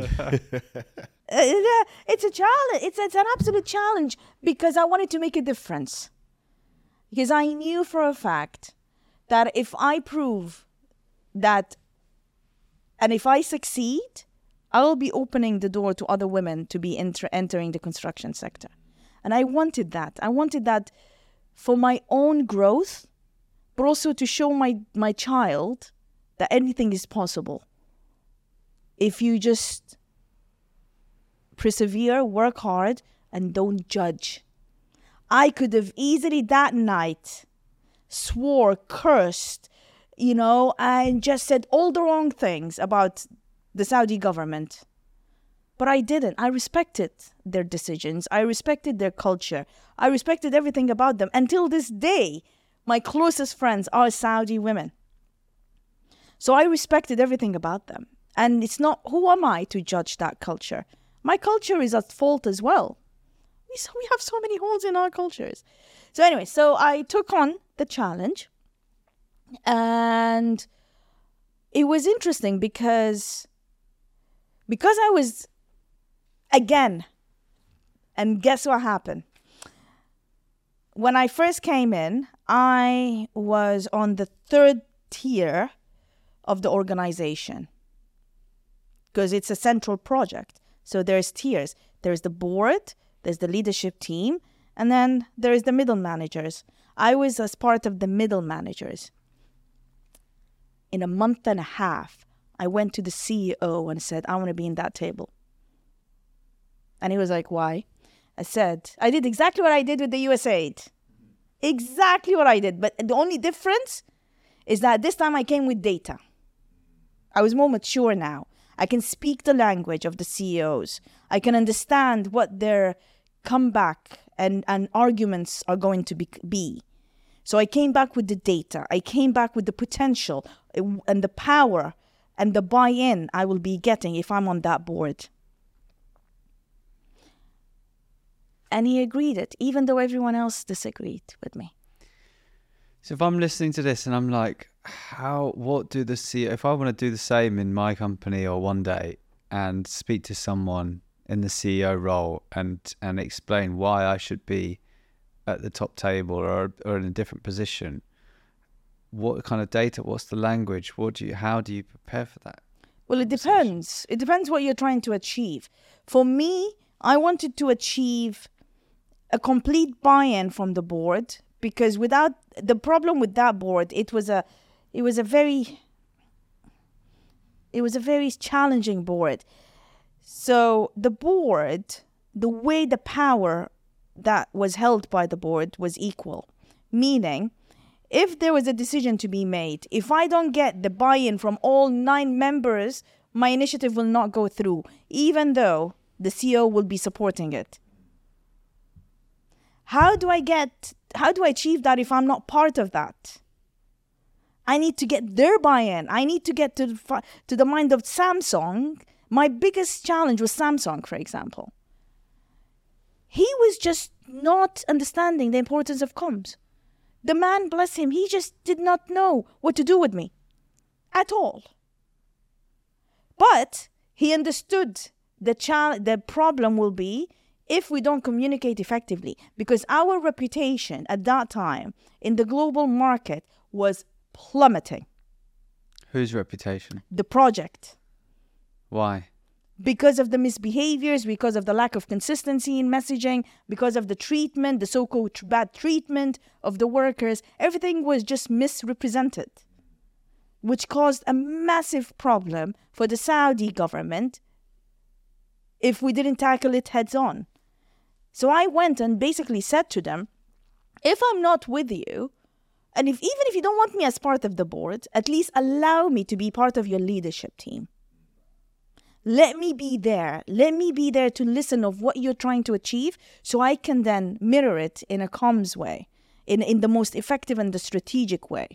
Speaker 1: It's a challenge. It's an absolute challenge because I wanted to make a difference. Because I knew for a fact that if I prove that and if I succeed, I will be opening the door to other women to be entering the construction sector. And I wanted that. I wanted that for my own growth, but also to show my child that anything is possible. If you just persevere, work hard, and don't judge. I could have easily that night swore, cursed, and just said all the wrong things about the Saudi government. But I didn't. I respected their decisions. I respected their culture. I respected everything about them. Until this day, my closest friends are Saudi women. So I respected everything about them. And it's not, who am I to judge that culture? My culture is at fault as well. We have so many holes in our cultures. So anyway, so I took on the challenge. And it was interesting because I was, again, and guess what happened? When I first came in, I was on the third tier of the organization because it's a central project. So there's tiers. There's the board, there's the leadership team, and then there's the middle managers. I was as part of the middle managers. In a month and a half, I went to the CEO and said, I want to be in that table. And he was like, why? I said, I did exactly what I did with the USAID. Exactly what I did. But the only difference is that this time I came with data. I was more mature now. I can speak the language of the CEOs. I can understand what their comeback and arguments are going to be. So I came back with the data. I came back with the potential and the power and the buy-in I will be getting if I'm on that board. And he agreed it, even though everyone else disagreed with me.
Speaker 3: So if I'm listening to this and I'm like, what do the CEO, if I want to do the same in my company or one day and speak to someone in the CEO role and explain why I should be at the top table or in a different position, what kind of data, what's the language, how do you prepare for that?
Speaker 1: Well, it depends. It depends what you're trying to achieve. For me, I wanted to achieve a complete buy-in from the board because without the problem with that board, it was a very challenging board. So the board, the way the power that was held by the board was equal, meaning if there was a decision to be made, if I don't get the buy-in from all 9 members, my initiative will not go through, even though the CEO will be supporting it. How do I achieve that if I'm not part of that? I need to get their buy-in. I need to get to the mind of Samsung. My biggest challenge was Samsung, for example. He was just not understanding the importance of comms. The man, bless him, he just did not know what to do with me at all. But he understood the problem will be if we don't communicate effectively, because our reputation at that time in the global market was plummeting.
Speaker 3: Whose reputation?
Speaker 1: The project.
Speaker 3: Why?
Speaker 1: Because of the misbehaviors, because of the lack of consistency in messaging, because of the treatment, the so-called bad treatment of the workers, everything was just misrepresented, which caused a massive problem for the Saudi government if we didn't tackle it heads on. So I went and basically said to them, if I'm not with you, And even if you don't want me as part of the board, at least allow me to be part of your leadership team. Let me be there. Let me be there to listen of what you're trying to achieve so I can then mirror it in a comms way, in the most effective and the strategic way.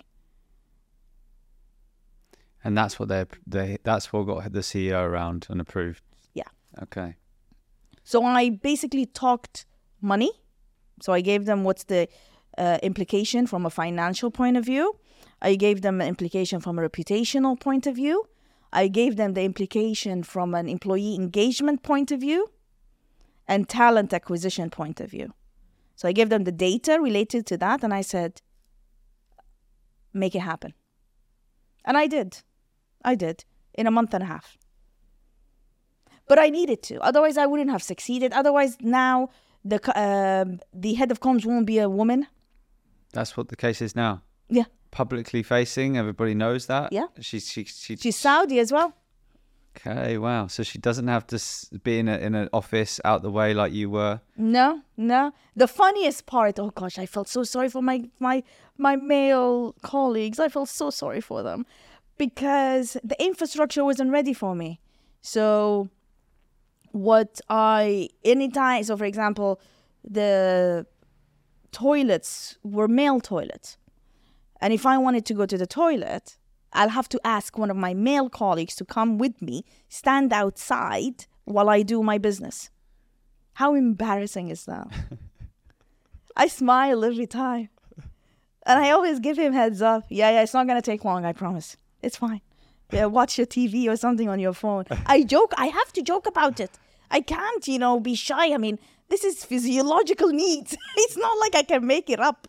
Speaker 3: And that's what that's what got the CEO around and approved.
Speaker 1: Yeah.
Speaker 3: Okay.
Speaker 1: So I basically talked money. So I gave them what's the implication from a financial point of view. I gave them an implication from a reputational point of view. I gave them the implication from an employee engagement point of view and talent acquisition point of view. So I gave them the data related to that, and I said, make it happen. And I did in a month and a half. But I needed to. Otherwise, I wouldn't have succeeded. Otherwise, now the head of comms won't be a woman.
Speaker 3: That's what the case is now.
Speaker 1: Yeah.
Speaker 3: Publicly facing, everybody knows that.
Speaker 1: Yeah.
Speaker 3: She's
Speaker 1: Saudi as well.
Speaker 3: Okay, wow. So she doesn't have to be in an office out the way like you were.
Speaker 1: No. The funniest part, oh gosh, I felt so sorry for my male colleagues. I felt so sorry for them because the infrastructure wasn't ready for me. So so for example, the toilets were male toilets. And if I wanted to go to the toilet, I'll have to ask one of my male colleagues to come with me, stand outside while I do my business. How embarrassing is that? I smile every time. And I always give him heads up. Yeah, it's not going to take long, I promise. It's fine. Yeah, watch your TV or something on your phone. I joke. I have to joke about it. I can't, be shy. I mean, this is physiological needs. It's not like I can make it up,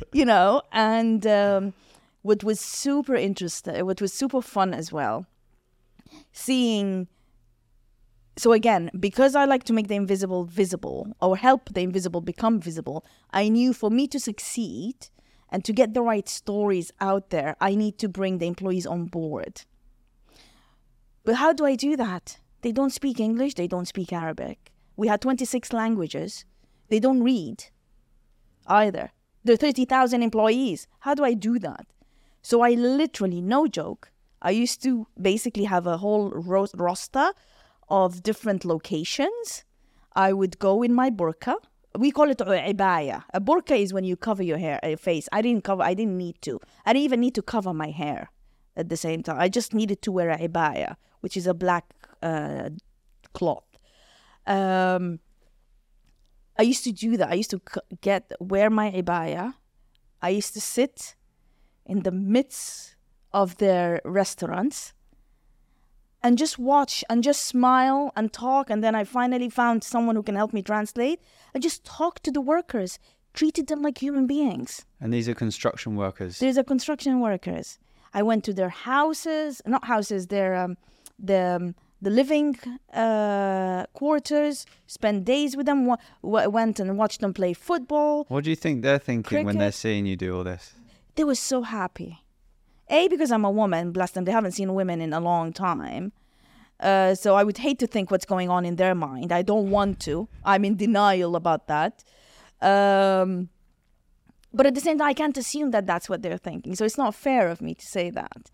Speaker 1: And what was super interesting, what was super fun as well, seeing... So again, because I like to make the invisible visible or help the invisible become visible, I knew for me to succeed and to get the right stories out there, I need to bring the employees on board. But how do I do that? They don't speak English, they don't speak Arabic. We had 26 languages. They don't read either. There are 30,000 employees. How do I do that? So I literally, no joke, I used to basically have a whole roster of different locations. I would go in my burqa. We call it ibaya. A burqa is when you cover your face. I didn't need to. I didn't even need to cover my hair at the same time. I just needed to wear a ibaya, which is a black cloth. I used to do that. I used to wear my ibaya. I used to sit in the midst of their restaurants and just watch and just smile and talk. And then I finally found someone who can help me translate and just talk to the workers, treated them like human beings.
Speaker 3: And these are construction workers?
Speaker 1: These are construction workers. I went to their houses, not houses, their the living quarters, spent days with them, went and watched them play football.
Speaker 3: What do you think they're thinking
Speaker 1: cricket.
Speaker 3: When they're seeing you do all this?
Speaker 1: They were so happy. Because I'm a woman, bless them, they haven't seen women in a long time. So I would hate to think what's going on in their mind. I don't want to. I'm in denial about that. But at the same time, I can't assume that that's what they're thinking. So it's not fair of me to say that.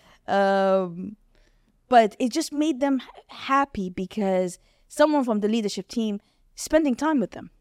Speaker 1: But it just made them happy because someone from the leadership team spending time with them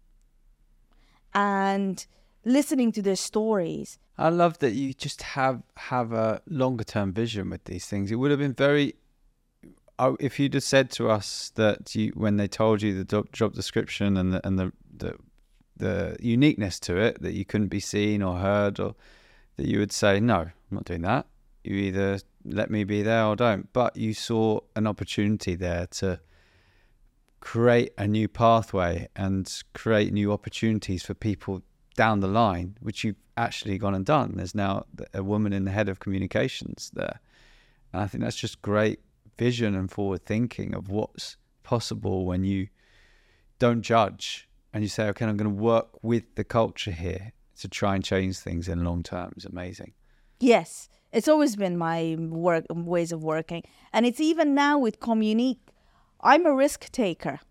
Speaker 1: and listening to their stories.
Speaker 3: I love that you just have a longer term vision with these things. It would have been very, if you'd have said to us that when they told you the job description and the uniqueness to it, that you couldn't be seen or heard, or that you would say, no, I'm not doing that. You either let me be there or don't. But you saw an opportunity there to create a new pathway and create new opportunities for people down the line, which you've actually gone and done. There's now a woman in the head of communications there. And I think that's just great vision and forward thinking of what's possible when you don't judge and you say, okay, I'm going to work with the culture here to try and change things in long term. Is amazing.
Speaker 1: Yes, it's always been my ways of working. And it's even now with Communique. I'm a risk taker.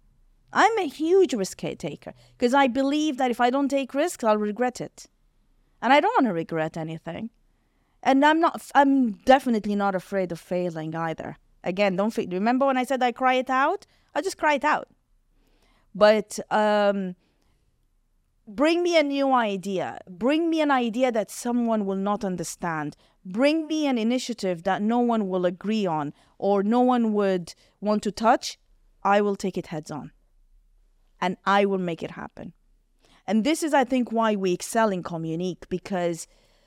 Speaker 1: I'm a huge risk taker because I believe that if I don't take risks, I'll regret it. And I don't want to regret anything. And I'm definitely not afraid of failing either. Again, remember when I said I cry it out? I just cry it out. But bring me a new idea. Bring me an idea that someone will not understand. Bring me an initiative that no one will agree on or no one would want to touch. I will take it heads on. And I will make it happen. And this is, I think, why we excel in Communique, because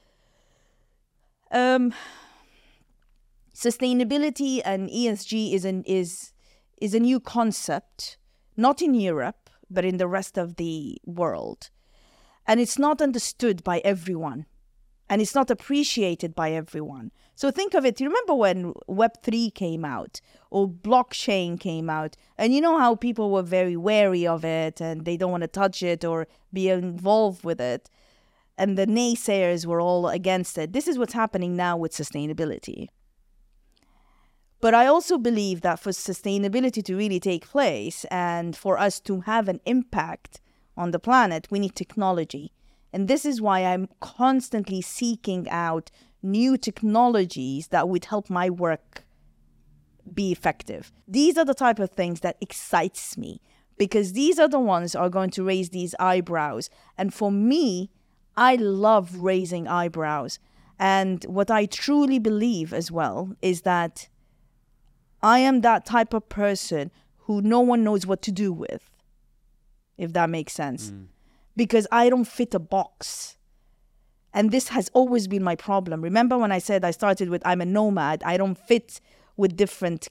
Speaker 1: sustainability and ESG is a new concept, not in Europe, but in the rest of the world. And it's not understood by everyone. And it's not appreciated by everyone. So think of it. You remember when Web3 came out or blockchain came out? And you know how people were very wary of it and they don't want to touch it or be involved with it. And the naysayers were all against it. This is what's happening now with sustainability. But I also believe that for sustainability to really take place and for us to have an impact on the planet, we need technology. And this is why I'm constantly seeking out new technologies that would help my work be effective. These are the type of things that excites me, because these are the ones that are going to raise these eyebrows. And for me, I love raising eyebrows. And what I truly believe as well is that I am that type of person who no one knows what to do with, if that makes sense. Because I don't fit a box. And this has always been my problem. Remember when I said I started with I'm a nomad, I don't fit with different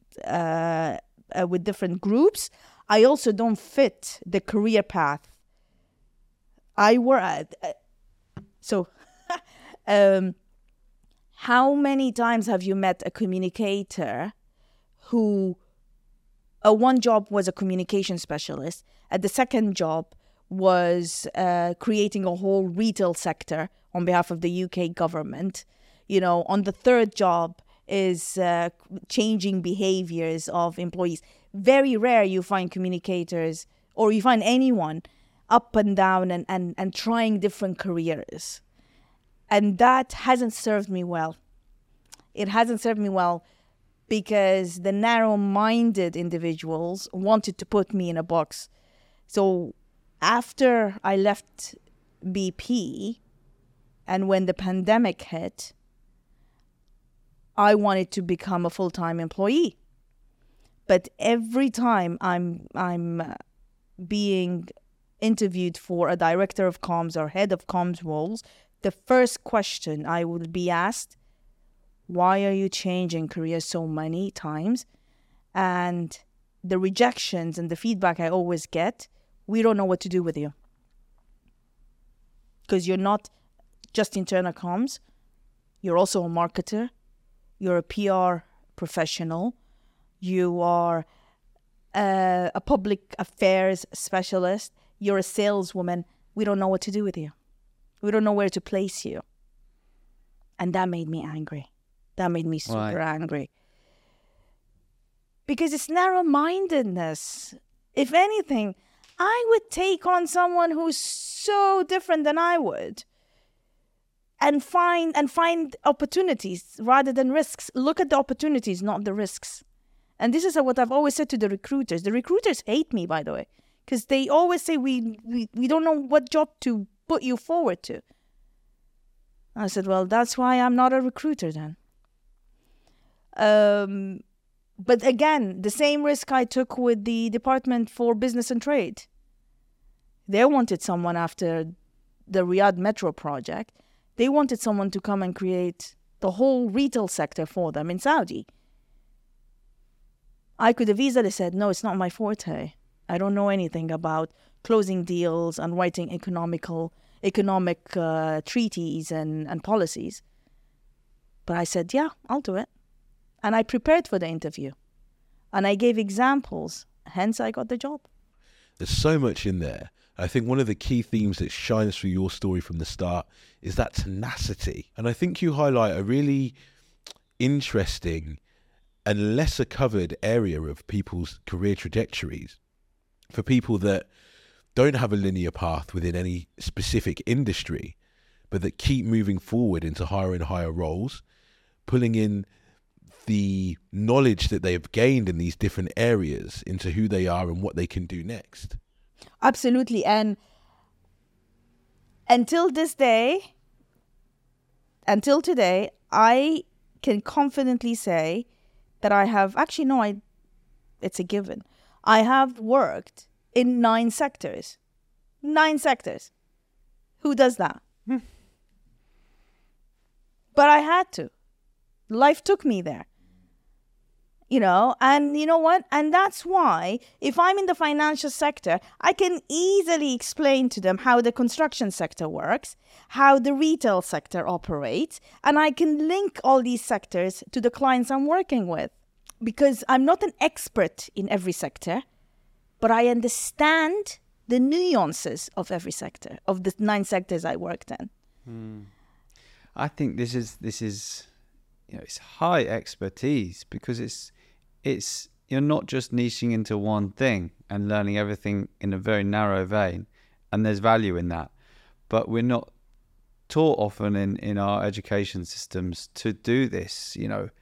Speaker 1: groups. I also don't fit the career path. How many times have you met a communicator who one job was a communication specialist, at the second job was creating a whole retail sector on behalf of the UK government. You know, on the third job is changing behaviors of employees. Very rare you find communicators or you find anyone up and down and trying different careers. And that hasn't served me well. It hasn't served me well because the narrow-minded individuals wanted to put me in a box. So after I left BP and when the pandemic hit, I wanted to become a full-time employee. But every time I'm being interviewed for a director of comms or head of comms roles, the first question I will be asked, why are you changing careers so many times? And the rejections and the feedback I always get, we don't know what to do with you. Because you're not just internal comms, you're also a marketer, you're a PR professional, you are a public affairs specialist, you're a saleswoman. We don't know what to do with you. We don't know where to place you. And that made me angry. That made me super angry. Because it's narrow-mindedness. If anything, I would take on someone who's so different than I would and find opportunities rather than risks. Look at the opportunities, not the risks. And this is what I've always said to the recruiters. The recruiters hate me, by the way, because they always say we don't know what job to put you forward to. I said, well, that's why I'm not a recruiter then. But again, the same risk I took with the Department for Business and Trade. They wanted someone after the Riyadh Metro project. They wanted someone to come and create the whole retail sector for them in Saudi. I could have easily said, no, it's not my forte. I don't know anything about closing deals and writing economic treaties and policies. But I said, yeah, I'll do it. And I prepared for the interview. And I gave examples. Hence, I got the job.
Speaker 2: There's so much in there. I think one of the key themes that shines through your story from the start is that tenacity. And I think you highlight a really interesting and lesser covered area of people's career trajectories. For people that don't have a linear path within any specific industry, but that keep moving forward into higher and higher roles, pulling in the knowledge that they have gained in these different areas into who they are and what they can do next.
Speaker 1: Absolutely. And until today, I can confidently say that I have, actually, no, it's a given. I have worked in 9 sectors. 9 sectors. Who does that? But I had to. Life took me there. And you know what? And that's why if I'm in the financial sector, I can easily explain to them how the construction sector works, how the retail sector operates, and I can link all these sectors to the clients I'm working with. Because I'm not an expert in every sector, but I understand the nuances of every sector, of the 9 sectors I worked in.
Speaker 3: I think this is it's high expertise, because it's you're not just niching into one thing and learning everything in a very narrow vein, and there's value in that. But we're not taught often in our education systems to do this,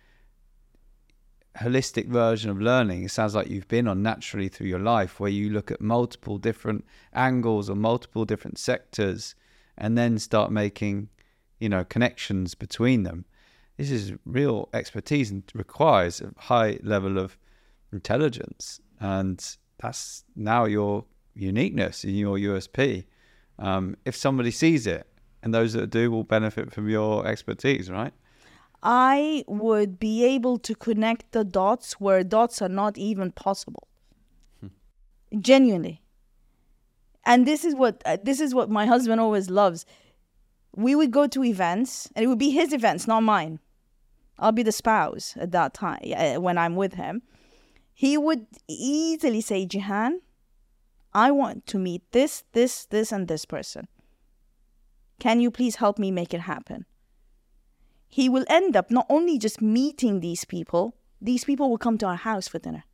Speaker 3: holistic version of learning. It sounds like you've been on naturally through your life, where you look at multiple different angles or multiple different sectors and then start making, connections between them. This is real expertise and requires a high level of intelligence, and that's now your uniqueness and your USP. If somebody sees it, and those that do will benefit from your expertise, right?
Speaker 1: I would be able to connect the dots where dots are not even possible. Genuinely. And this is what my husband always loves. We would go to events, and it would be his events, not mine. I'll be the spouse at that time when I'm with him. He would easily say, Jihan, I want to meet this, and this person. Can you please help me make it happen? He will end up not only just meeting these people will come to our house for dinner.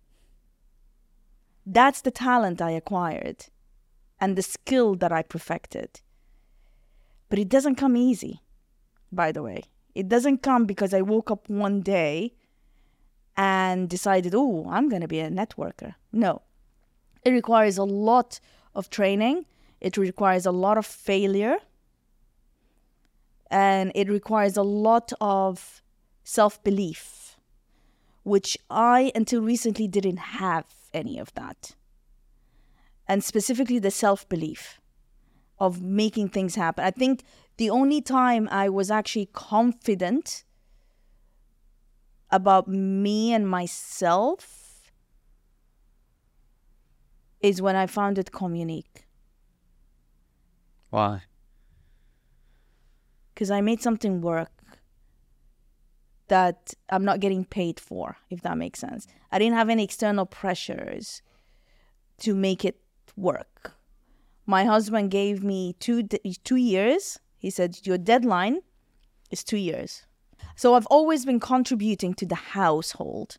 Speaker 1: That's the talent I acquired and the skill that I perfected. But it doesn't come easy, by the way. It doesn't come because I woke up one day and decided, I'm going to be a networker. No. It requires a lot of training. It requires a lot of failure. And it requires a lot of self-belief, which I, until recently, didn't have any of that. And specifically the self-belief of making things happen. I think the only time I was actually confident about me and myself is when I founded Communique.
Speaker 3: Why?
Speaker 1: Because I made something work that I'm not getting paid for, if that makes sense. I didn't have any external pressures to make it work. My husband gave me 2 years. He said, your deadline is 2 years. So I've always been contributing to the household,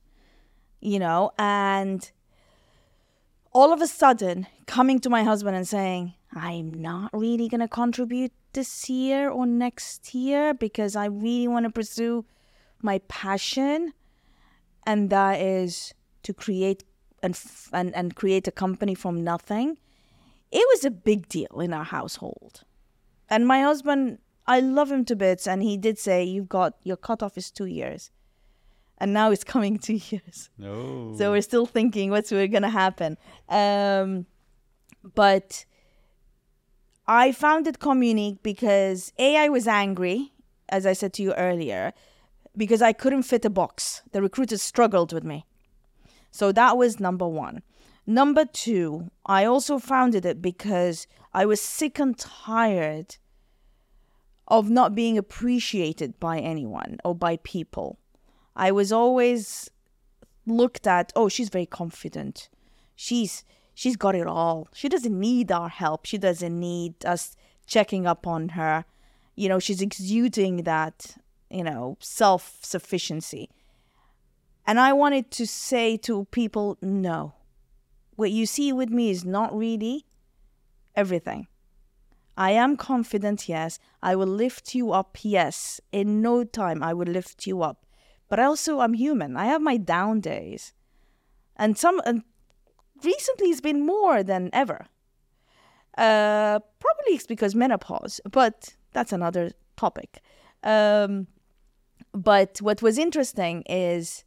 Speaker 1: and all of a sudden coming to my husband and saying, I'm not really going to contribute this year or next year because I really want to pursue my passion, and that is to create and create a company from nothing. It was a big deal in our household. And my husband, I love him to bits, and he did say, your cutoff is 2 years. And now it's coming 2 years.
Speaker 3: No.
Speaker 1: So we're still thinking what's going to happen. But I founded Communique because I was angry, as I said to you earlier, because I couldn't fit a box. The recruiters struggled with me. So that was number 1. Number 2, I also founded it because I was sick and tired of not being appreciated by anyone or by people. I was always looked at, she's very confident. She's got it all. She doesn't need our help. She doesn't need us checking up on her. She's exuding that, self-sufficiency. And I wanted to say to people, no. What you see with me is not really everything. I am confident, yes. I will lift you up, yes. In no time, I will lift you up. But also, I'm human. I have my down days. And recently it's been more than ever. Probably it's because menopause, but that's another topic. But what was interesting is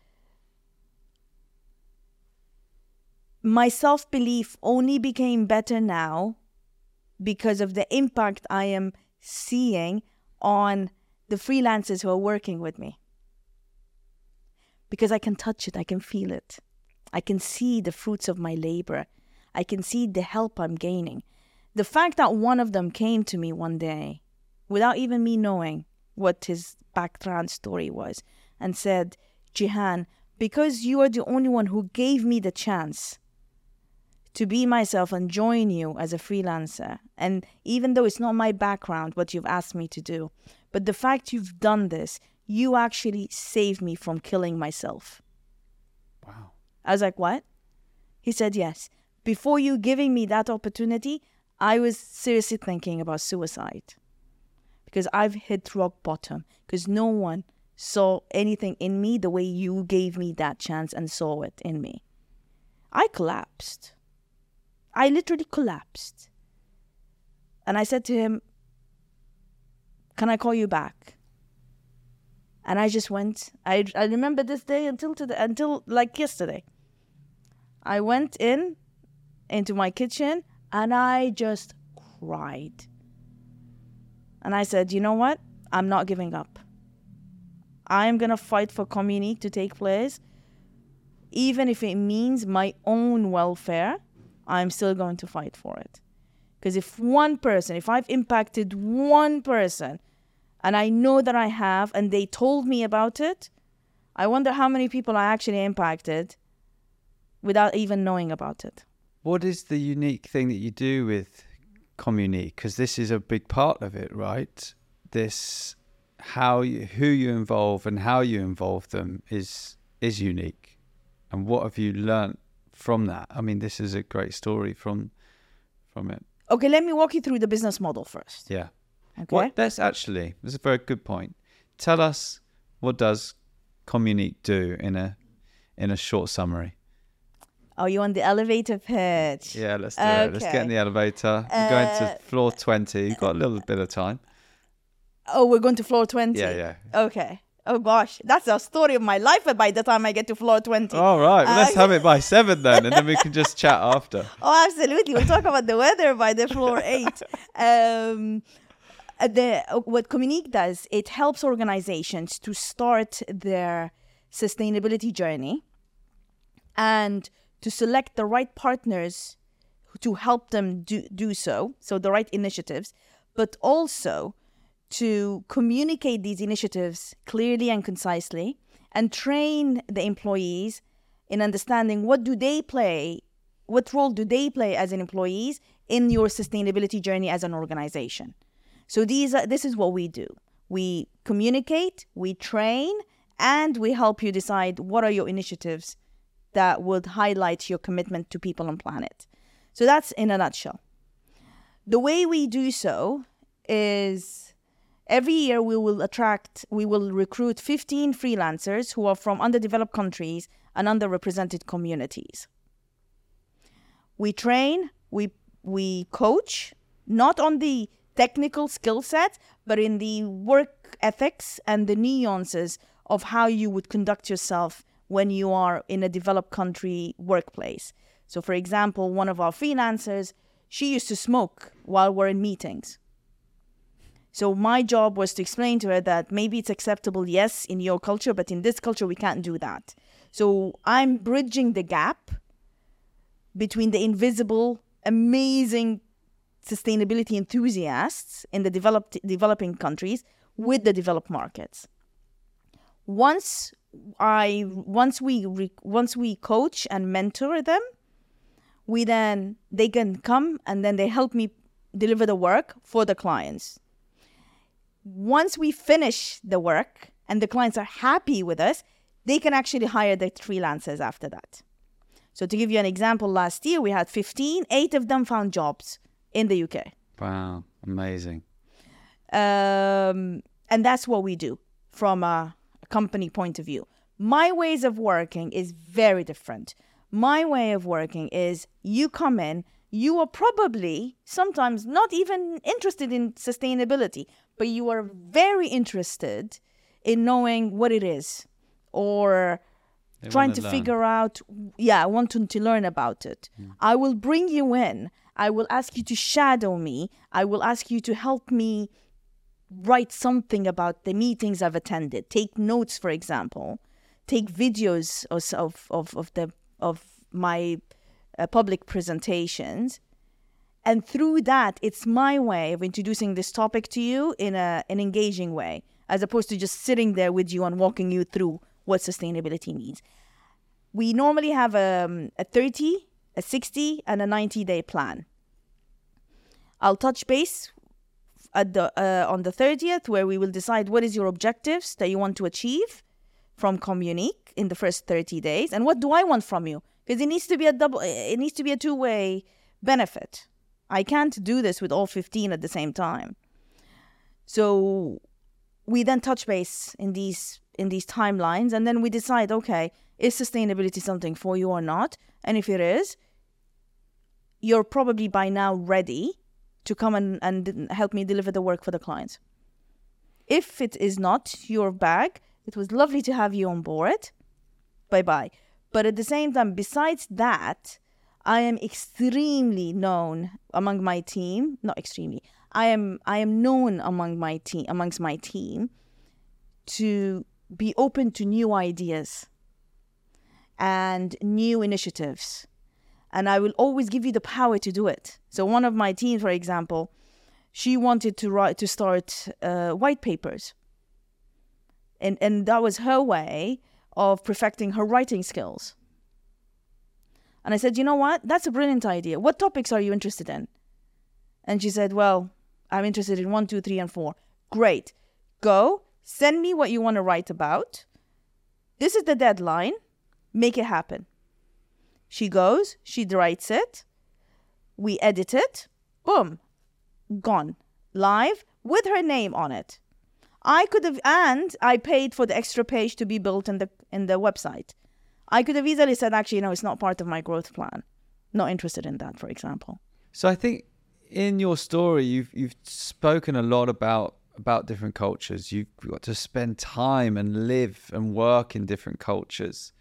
Speaker 1: my self-belief only became better now because of the impact I am seeing on the freelancers who are working with me. Because I can touch it, I can feel it. I can see the fruits of my labor. I can see the help I'm gaining. The fact that one of them came to me one day, without even me knowing what his background story was, and said, Jihan, because you are the only one who gave me the chance to be myself and join you as a freelancer. And even though it's not my background, what you've asked me to do, but the fact you've done this, you actually saved me from killing myself.
Speaker 3: Wow.
Speaker 1: I was like, what? He said, yes. Before you giving me that opportunity, I was seriously thinking about suicide. Because I've hit rock bottom. Because no one saw anything in me the way you gave me that chance and saw it in me. I collapsed. I literally collapsed. And I said to him, can I call you back? And I just went. I remember this day until like yesterday. I went into my kitchen and I just cried. And I said, you know what? I'm not giving up. I'm going to fight for Communique to take place. Even if it means my own welfare, I'm still going to fight for it. Because if I've impacted one person, and I know that I have, and they told me about it, I wonder how many people I actually impacted without even knowing about it.
Speaker 3: What is the unique thing that you do with Communique? Because this is a big part of it, right? This, who you involve and how you involve them is unique. And what have you learnt from that? I mean, this is a great story from it.
Speaker 1: Okay, let me walk you through the business model first.
Speaker 3: Yeah.
Speaker 1: Okay.
Speaker 3: That's a very good point. Tell us, what does Communique do in a short summary?
Speaker 1: Are you on the elevator pitch?
Speaker 3: Yeah, let's do it. Let's get in the elevator. We're going to floor 20. You've got a little bit of time.
Speaker 1: Oh, we're going to floor 20?
Speaker 3: Yeah.
Speaker 1: Okay. Oh, gosh. That's the story of my life by the time I get to floor 20.
Speaker 3: All right. Well, let's have it by 7 then, and then we can just chat after.
Speaker 1: Oh, absolutely. We'll talk about the weather by the floor 8. What Communique does, it helps organizations to start their sustainability journey and to select the right partners to help them do so the right initiatives, but also to communicate these initiatives clearly and concisely and train the employees in understanding what role do they play as an employees in your sustainability journey as an organization. So this is what we do. We communicate, we train, and we help you decide what are your initiatives that would highlight your commitment to people and planet. So that's in a nutshell. The way we do so is every year we will recruit 15 freelancers who are from underdeveloped countries and underrepresented communities. We train, we coach, not on the technical skill set, but in the work ethics and the nuances of how you would conduct yourself when you are in a developed country workplace. So, for example, one of our freelancers, she used to smoke while we're in meetings. So my job was to explain to her that maybe it's acceptable, yes, in your culture, but in this culture, we can't do that. So I'm bridging the gap between the invisible, amazing sustainability enthusiasts in the developing countries with the developed markets. Once we coach and mentor them, they can come and then they help me deliver the work for the clients. Once we finish the work and the clients are happy with us, they can actually hire the freelancers after that. So to give you an example, last year we had 15, 8 of them found jobs in the UK.
Speaker 3: Wow, amazing.
Speaker 1: And that's what we do from a company point of view. My ways of working is very different. My way of working is you come in, you are probably sometimes not even interested in sustainability, but you are very interested in knowing what it is or trying to figure out, wanting to learn about it. I will bring you in. I will ask you to shadow me. I will ask you to help me write something about the meetings I've attended. Take notes, for example. Take videos of my public presentations. And through that, it's my way of introducing this topic to you in an engaging way, as opposed to just sitting there with you and walking you through what sustainability means. We normally have a 30, a 60, and a 90-day plan. I'll touch base on the 30th, where we will decide what is your objectives that you want to achieve from Communique in the first 30 days, and what do I want from you? Because it needs to be a two-way benefit. I can't do this with all 15 at the same time. So we then touch base in these timelines, and then we decide, okay, is sustainability something for you or not? And if it is, you're probably by now ready to come and help me deliver the work for the clients. If it is not your bag, it was lovely to have you on board. Bye-bye. But at the same time, besides that, I am extremely known among my team. Not extremely. I am known amongst my team to be open to new ideas and new initiatives. And I will always give you the power to do it. So one of my team, for example, she wanted to start white papers. And that was her way of perfecting her writing skills. And I said, you know what? That's a brilliant idea. What topics are you interested in? And she said, well, I'm interested in 1, 2, 3, and 4. Great. Go, send me what you want to write about. This is the deadline. Make it happen. She goes, she writes it. We edit it. Boom. Gone. Live with her name on it. I could have, and I paid for the extra page to be built in the website. I could have easily said, actually, no, it's not part of my growth plan. Not interested in that, for example.
Speaker 3: So I think in your story, you've spoken a lot about different cultures. You've got to spend time and live and work in different cultures.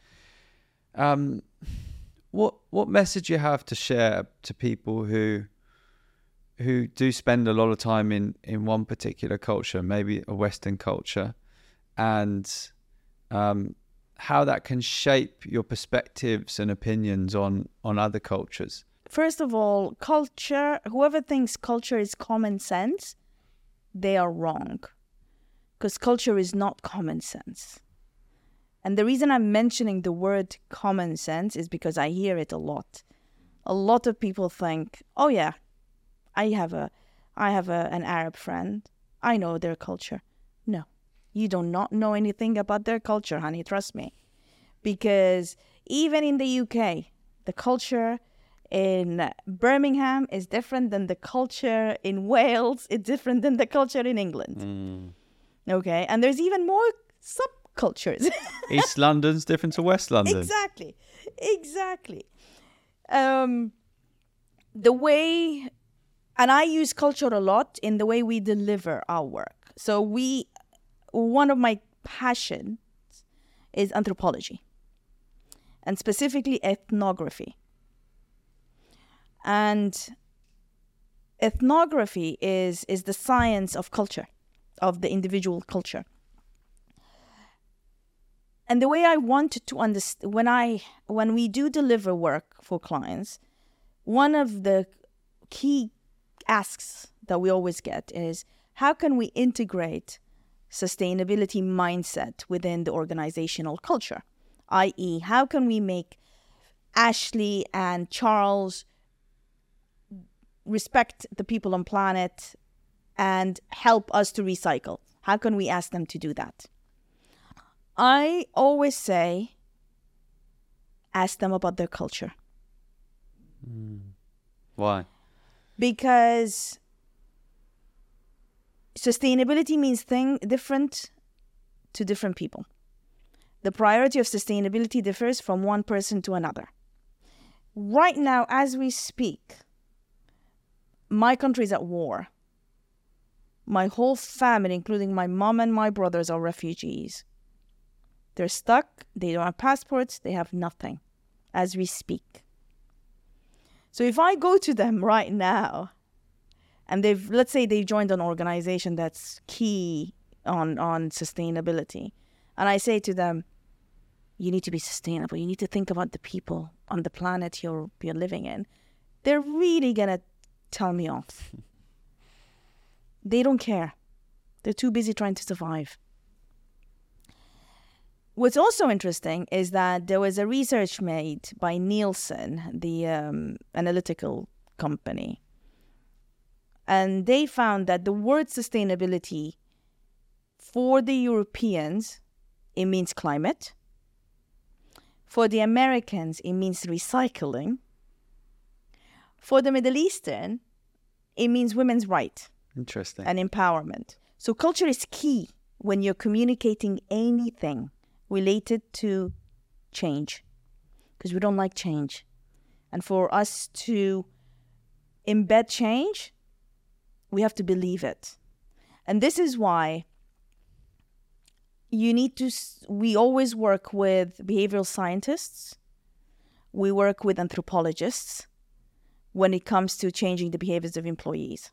Speaker 3: What message you have to share to people who do spend a lot of time in one particular culture, maybe a Western culture, and how that can shape your perspectives and opinions on other cultures?
Speaker 1: First of all, culture, whoever thinks culture is common sense, they are wrong. Because culture is not common sense. And the reason I'm mentioning the word common sense is because I hear it a lot. A lot of people think, oh yeah, I have an Arab friend. I know their culture. No, you do not know anything about their culture, honey. Trust me. Because even in the UK, the culture in Birmingham is different than the culture in Wales. It's different than the culture in England. Okay, and there's even more subcultures.
Speaker 3: East London's different to West London.
Speaker 1: Exactly. The way, and I use culture a lot in the way we deliver our work. So one of my passions is anthropology, and specifically ethnography. And ethnography is the science of culture, of the individual culture. And the way I want to understand, when we do deliver work for clients, one of the key asks that we always get is, how can we integrate sustainability mindset within the organizational culture? I.e., how can we make Ashley and Charles respect the people on planet and help us to recycle? How can we ask them to do that? I always say, ask them about their culture.
Speaker 3: Why?
Speaker 1: Because sustainability means different to different people. The priority of sustainability differs from one person to another. Right now, as we speak, my country is at war. My whole family, including my mom and my brothers, are refugees. They're stuck. They don't have passports. They have nothing as we speak. So if I go to them right now, and let's say they've joined an organization that's key on sustainability, and I say to them, you need to be sustainable. You need to think about the people on the planet you're living in. They're really going to tell me off. They don't care. They're too busy trying to survive. What's also interesting is that there was a research made by Nielsen, the analytical company, and they found that the word sustainability for the Europeans, it means climate. For the Americans, it means recycling. For the Middle Eastern, it means women's rights.
Speaker 3: Interesting.
Speaker 1: And empowerment. So culture is key when you're communicating anything related to change, because we don't like change. And for us to embed change, we have to believe it. And this is why we always work with behavioral scientists. We work with anthropologists when it comes to changing the behaviors of employees.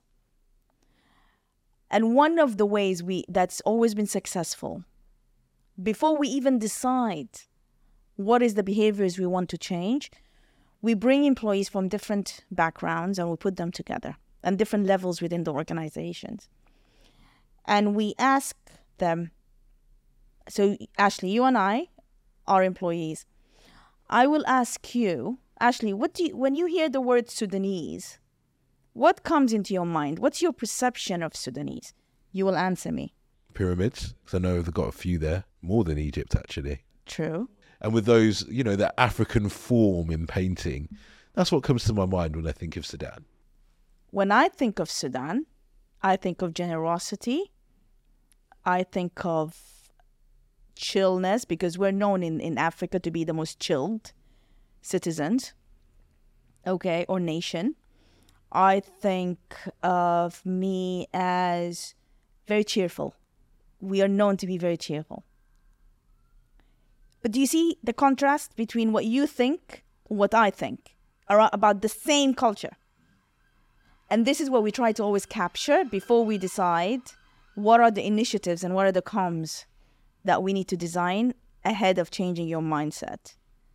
Speaker 1: And one of the ways that's always been successful, before we even decide what is the behaviors we want to change, we bring employees from different backgrounds and we put them together and different levels within the organizations. And we ask them, so Ashley, you and I are employees. I will ask you, Ashley, when you hear the word Sudanese, what comes into your mind? What's your perception of Sudanese? You will answer me.
Speaker 2: Pyramids, because I know they've got a few there, more than Egypt actually.
Speaker 1: True.
Speaker 2: And with those, that African form in painting, that's what comes to my mind when I think of Sudan.
Speaker 1: When I think of Sudan, I think of generosity. I think of chillness, because we're known in Africa to be the most chilled citizens, or nation. I think of me as very cheerful. We are known to be very cheerful. But do you see the contrast between what you think and what I think about the same culture? And this is what we try to always capture before we decide what are the initiatives and what are the comms that we need to design ahead of changing your mindset.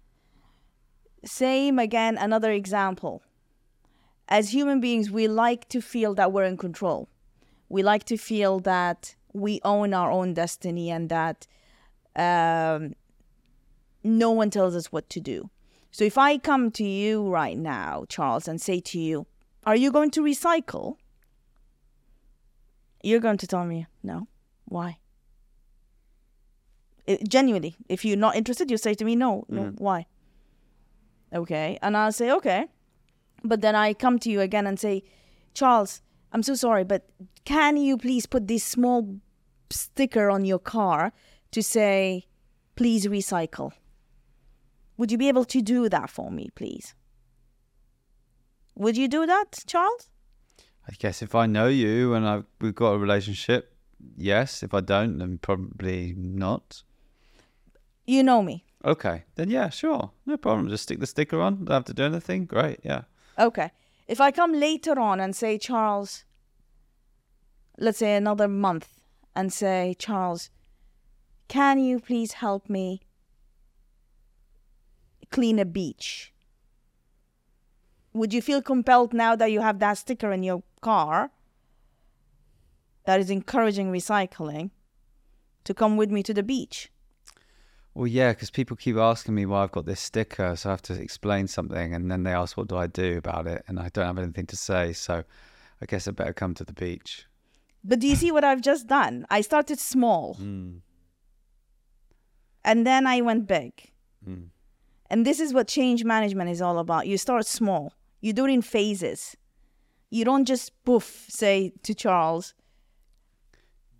Speaker 1: Same again, another example. As human beings, we like to feel that we're in control. We like to feel that we own our own destiny and that no one tells us what to do. So if I come to you right now, Charles, and say to you, are you going to recycle? You're going to tell me, no. Why? Genuinely, if you're not interested, you say to me, no, why? Okay, and I'll say, okay. But then I come to you again and say, Charles, I'm so sorry, but can you please put this small sticker on your car to say, please recycle? Would you be able to do that for me, please? Would you do that, Charles?
Speaker 3: I guess if I know you and we've got a relationship, yes. If I don't, then probably not.
Speaker 1: You know me.
Speaker 3: Okay, then yeah, sure. No problem. Just stick the sticker on. Don't have to do anything. Great, yeah.
Speaker 1: Okay. If I come later on and say, Charles, let's say another month, and say, Charles, can you please help me clean a beach? Would you feel compelled, now that you have that sticker in your car that is encouraging recycling, to come with me to the beach?
Speaker 3: Well, yeah, because people keep asking me why I've got this sticker, so I have to explain something, and then they ask what do I do about it, and I don't have anything to say, so I guess I better come to the beach.
Speaker 1: But do you see what I've just done? I started small. And then I went big. And this is what change management is all about. You start small. You do it in phases. You don't just say to Charles,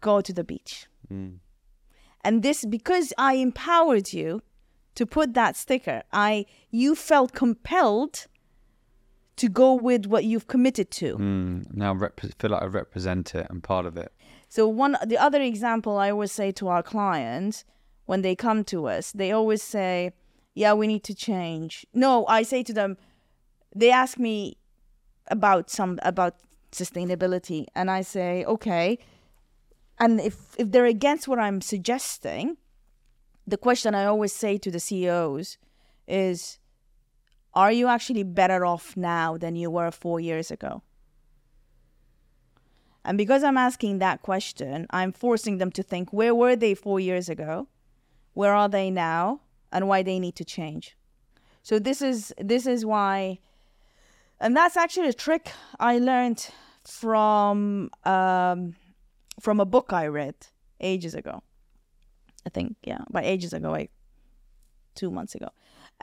Speaker 1: go to the beach. And this, because I empowered you to put that sticker, you felt compelled to go with what you've committed to.
Speaker 3: Now feel like I represent it and part of it.
Speaker 1: So the other example I always say to our clients when they come to us, they always say, yeah, we need to change. No, I say to them, they ask me about sustainability, and I say, okay. And if they're against what I'm suggesting, the question I always say to the CEOs is, are you actually better off now than you were 4 years ago? And because I'm asking that question, I'm forcing them to think, where were they 4 years ago? Where are they now? And why they need to change. So this is why, and that's actually a trick I learned from a book I read ages ago. I think, by ages ago, like 2 months ago.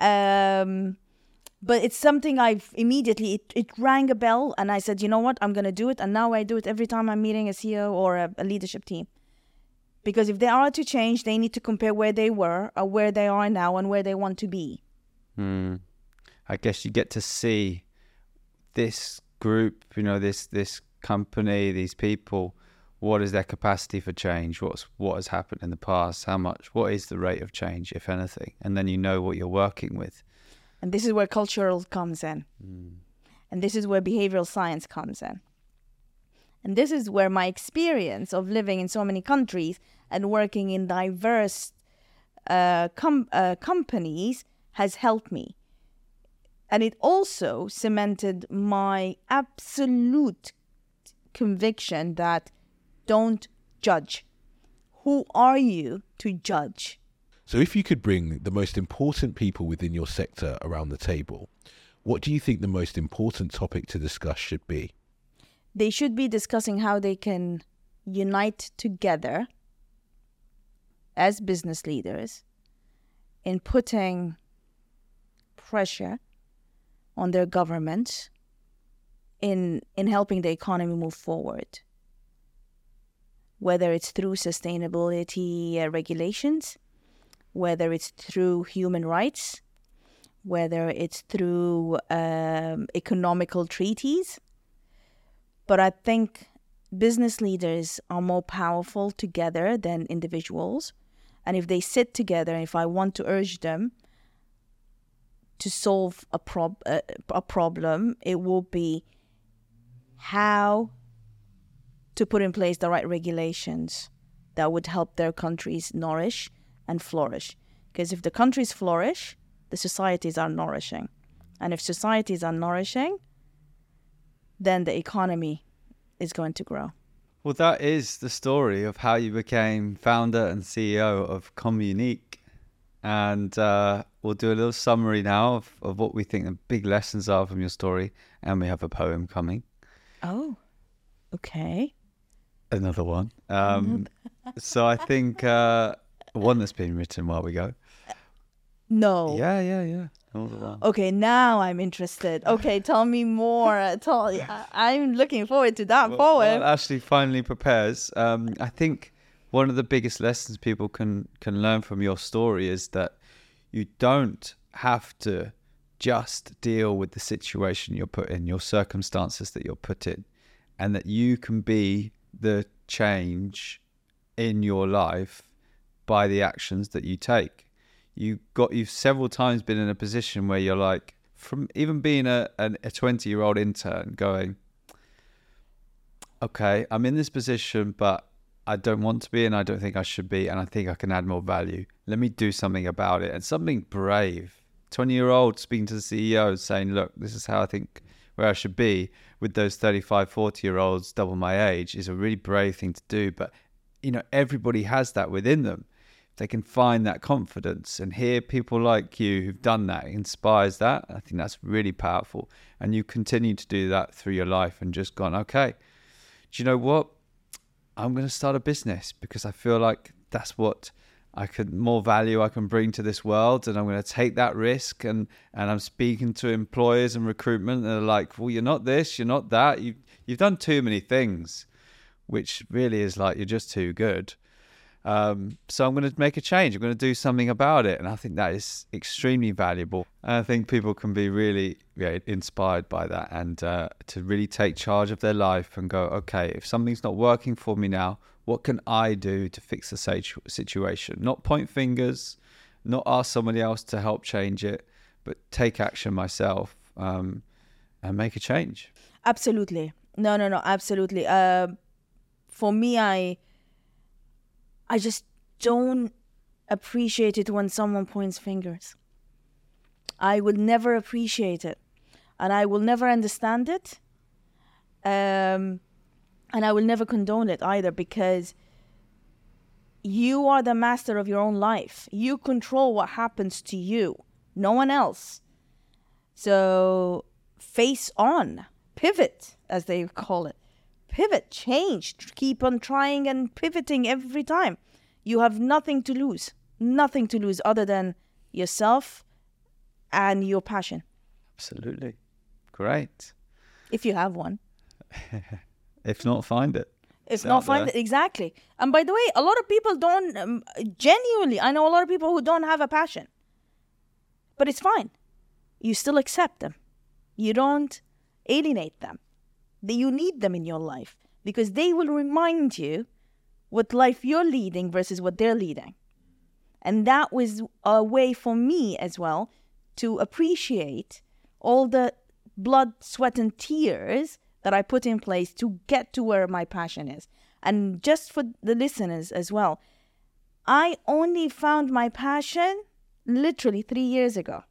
Speaker 1: But it's something I've immediately, it rang a bell, and I said, you know what, I'm going to do it. And now I do it every time I'm meeting a CEO or a leadership team. Because if they are to change, they need to compare where they were or where they are now and where they want to be.
Speaker 3: I guess you get to see this group, this company, these people, what is their capacity for change? What has happened in the past? What is the rate of change, if anything? And then you know what you're working with.
Speaker 1: And this is where cultural comes in. And this is where behavioral science comes in. And this is where my experience of living in so many countries and working in diverse companies has helped me. And it also cemented my absolute conviction that don't judge. Who are you to judge?
Speaker 2: So if you could bring the most important people within your sector around the table, what do you think the most important topic to discuss should be?
Speaker 1: They should be discussing how they can unite together as business leaders in putting pressure on their government in helping the economy move forward. Whether it's through sustainability regulations, whether it's through human rights, whether it's through economical treaties. But I think business leaders are more powerful together than individuals. And if they sit together, if I want to urge them to solve a problem, it will be how to put in place the right regulations that would help their countries nourish and flourish. Because if the countries flourish, the societies are nourishing. And if societies are nourishing, then the economy is going to grow.
Speaker 3: Well, that is the story of how you became founder and CEO of Communique. And we'll do a little summary now of what we think the big lessons are from your story. And we have a poem coming.
Speaker 1: Oh, okay.
Speaker 3: Another one. So I think one that's been written while we go.
Speaker 1: No.
Speaker 3: Yeah.
Speaker 1: Okay, now I'm interested. Okay, tell me more. I'm looking forward to that poem.
Speaker 3: Well, Ashley finally prepares. I think one of the biggest lessons people can learn from your story is that you don't have to just deal with the situation you're put in, your circumstances that you're put in, and that you can be the change in your life by the actions that you take. You've several times been in a position where you're like, from even being a 20-year-old intern going, okay, I'm in this position, but I don't want to be, and I don't think I should be, and I think I can add more value. Let me do something about it. And something brave, 20-year-old speaking to the CEO saying, look, this is how I think where I should be, with those 35, 40-year-olds double my age, is a really brave thing to do. But, everybody has that within them. They can find that confidence, and hear people like you who've done that inspires that. I think that's really powerful. And you continue to do that through your life and just gone, okay, do you know what? I'm going to start a business because I feel like that's what more value I can bring to this world, and I'm going to take that risk. And I'm speaking to employers and recruitment, and they're like, well, you're not this, you're not that. You've done too many things. which really is like, you're just too good. So I'm going to make a change. I'm going to do something about it. And I think that is extremely valuable. And I think people can be really inspired by that, and to really take charge of their life and go, okay, if something's not working for me now, what can I do to fix the situation? Not point fingers, not ask somebody else to help change it, but take action myself, and make a change.
Speaker 1: Absolutely. No, absolutely. For me, I just don't appreciate it when someone points fingers. I will never appreciate it. And I will never understand it. And I will never condone it either, because you are the master of your own life. You control what happens to you, no one else. So face on, pivot, as they call it. Pivot, change, keep on trying and pivoting every time. You have nothing to lose other than yourself and your passion.
Speaker 3: Absolutely. Great.
Speaker 1: If you have one.
Speaker 3: If not, find it.
Speaker 1: If not, find it. Exactly. And by the way, a lot of people don't, genuinely, I know a lot of people who don't have a passion. But it's fine. You still accept them. You don't alienate them. You need them in your life, because they will remind you what life you're leading versus what they're leading. And that was a way for me as well to appreciate all the blood, sweat, and tears that I put in place to get to where my passion is. And just for the listeners as well, I only found my passion literally 3 years ago.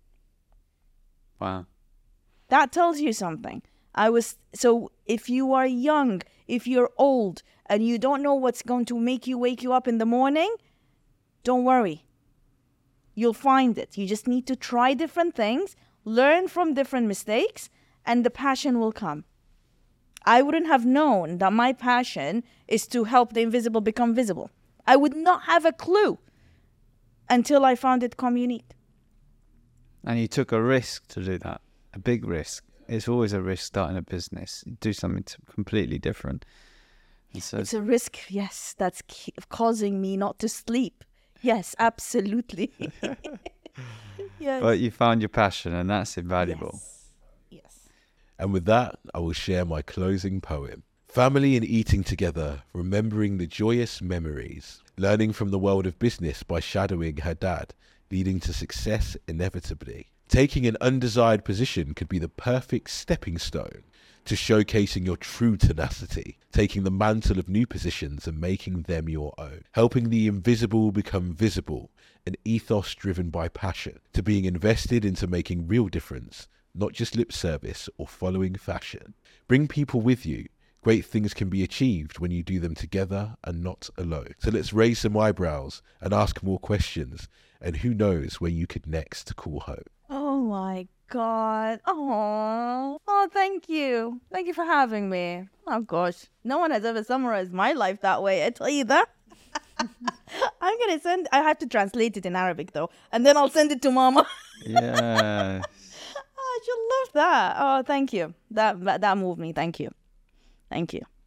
Speaker 3: Wow.
Speaker 1: That tells you something. So if you are young, if you're old, and you don't know what's going to wake you up in the morning, don't worry. You'll find it. You just need to try different things, learn from different mistakes, and the passion will come. I wouldn't have known that my passion is to help the invisible become visible. I would not have a clue until I found it Communite.
Speaker 3: And you took a risk to do that, a big risk. It's always a risk starting a business. Do something completely different. So
Speaker 1: it's a risk, yes, that's causing me not to sleep. Yes, absolutely. Yes.
Speaker 3: But you found your passion, and that's invaluable.
Speaker 1: Yes.
Speaker 2: And with that, I will share my closing poem. Family and eating together, remembering the joyous memories, learning from the world of business by shadowing her dad, leading to success inevitably. Taking an undesired position could be the perfect stepping stone to showcasing your true tenacity, taking the mantle of new positions and making them your own, helping the invisible become visible, an ethos driven by passion, to being invested into making real difference, not just lip service or following fashion. Bring people with you. Great things can be achieved when you do them together and not alone. So let's raise some eyebrows and ask more questions, and who knows where you could next call home.
Speaker 1: Oh my God. Oh, thank you. Thank you for having me. Oh gosh. No one has ever summarized my life that way. I tell you that. I have to translate it in Arabic though. And then I'll send it to Mama.
Speaker 3: Yeah.
Speaker 1: I should love that. Oh, thank you. That moved me. Thank you. Thank you.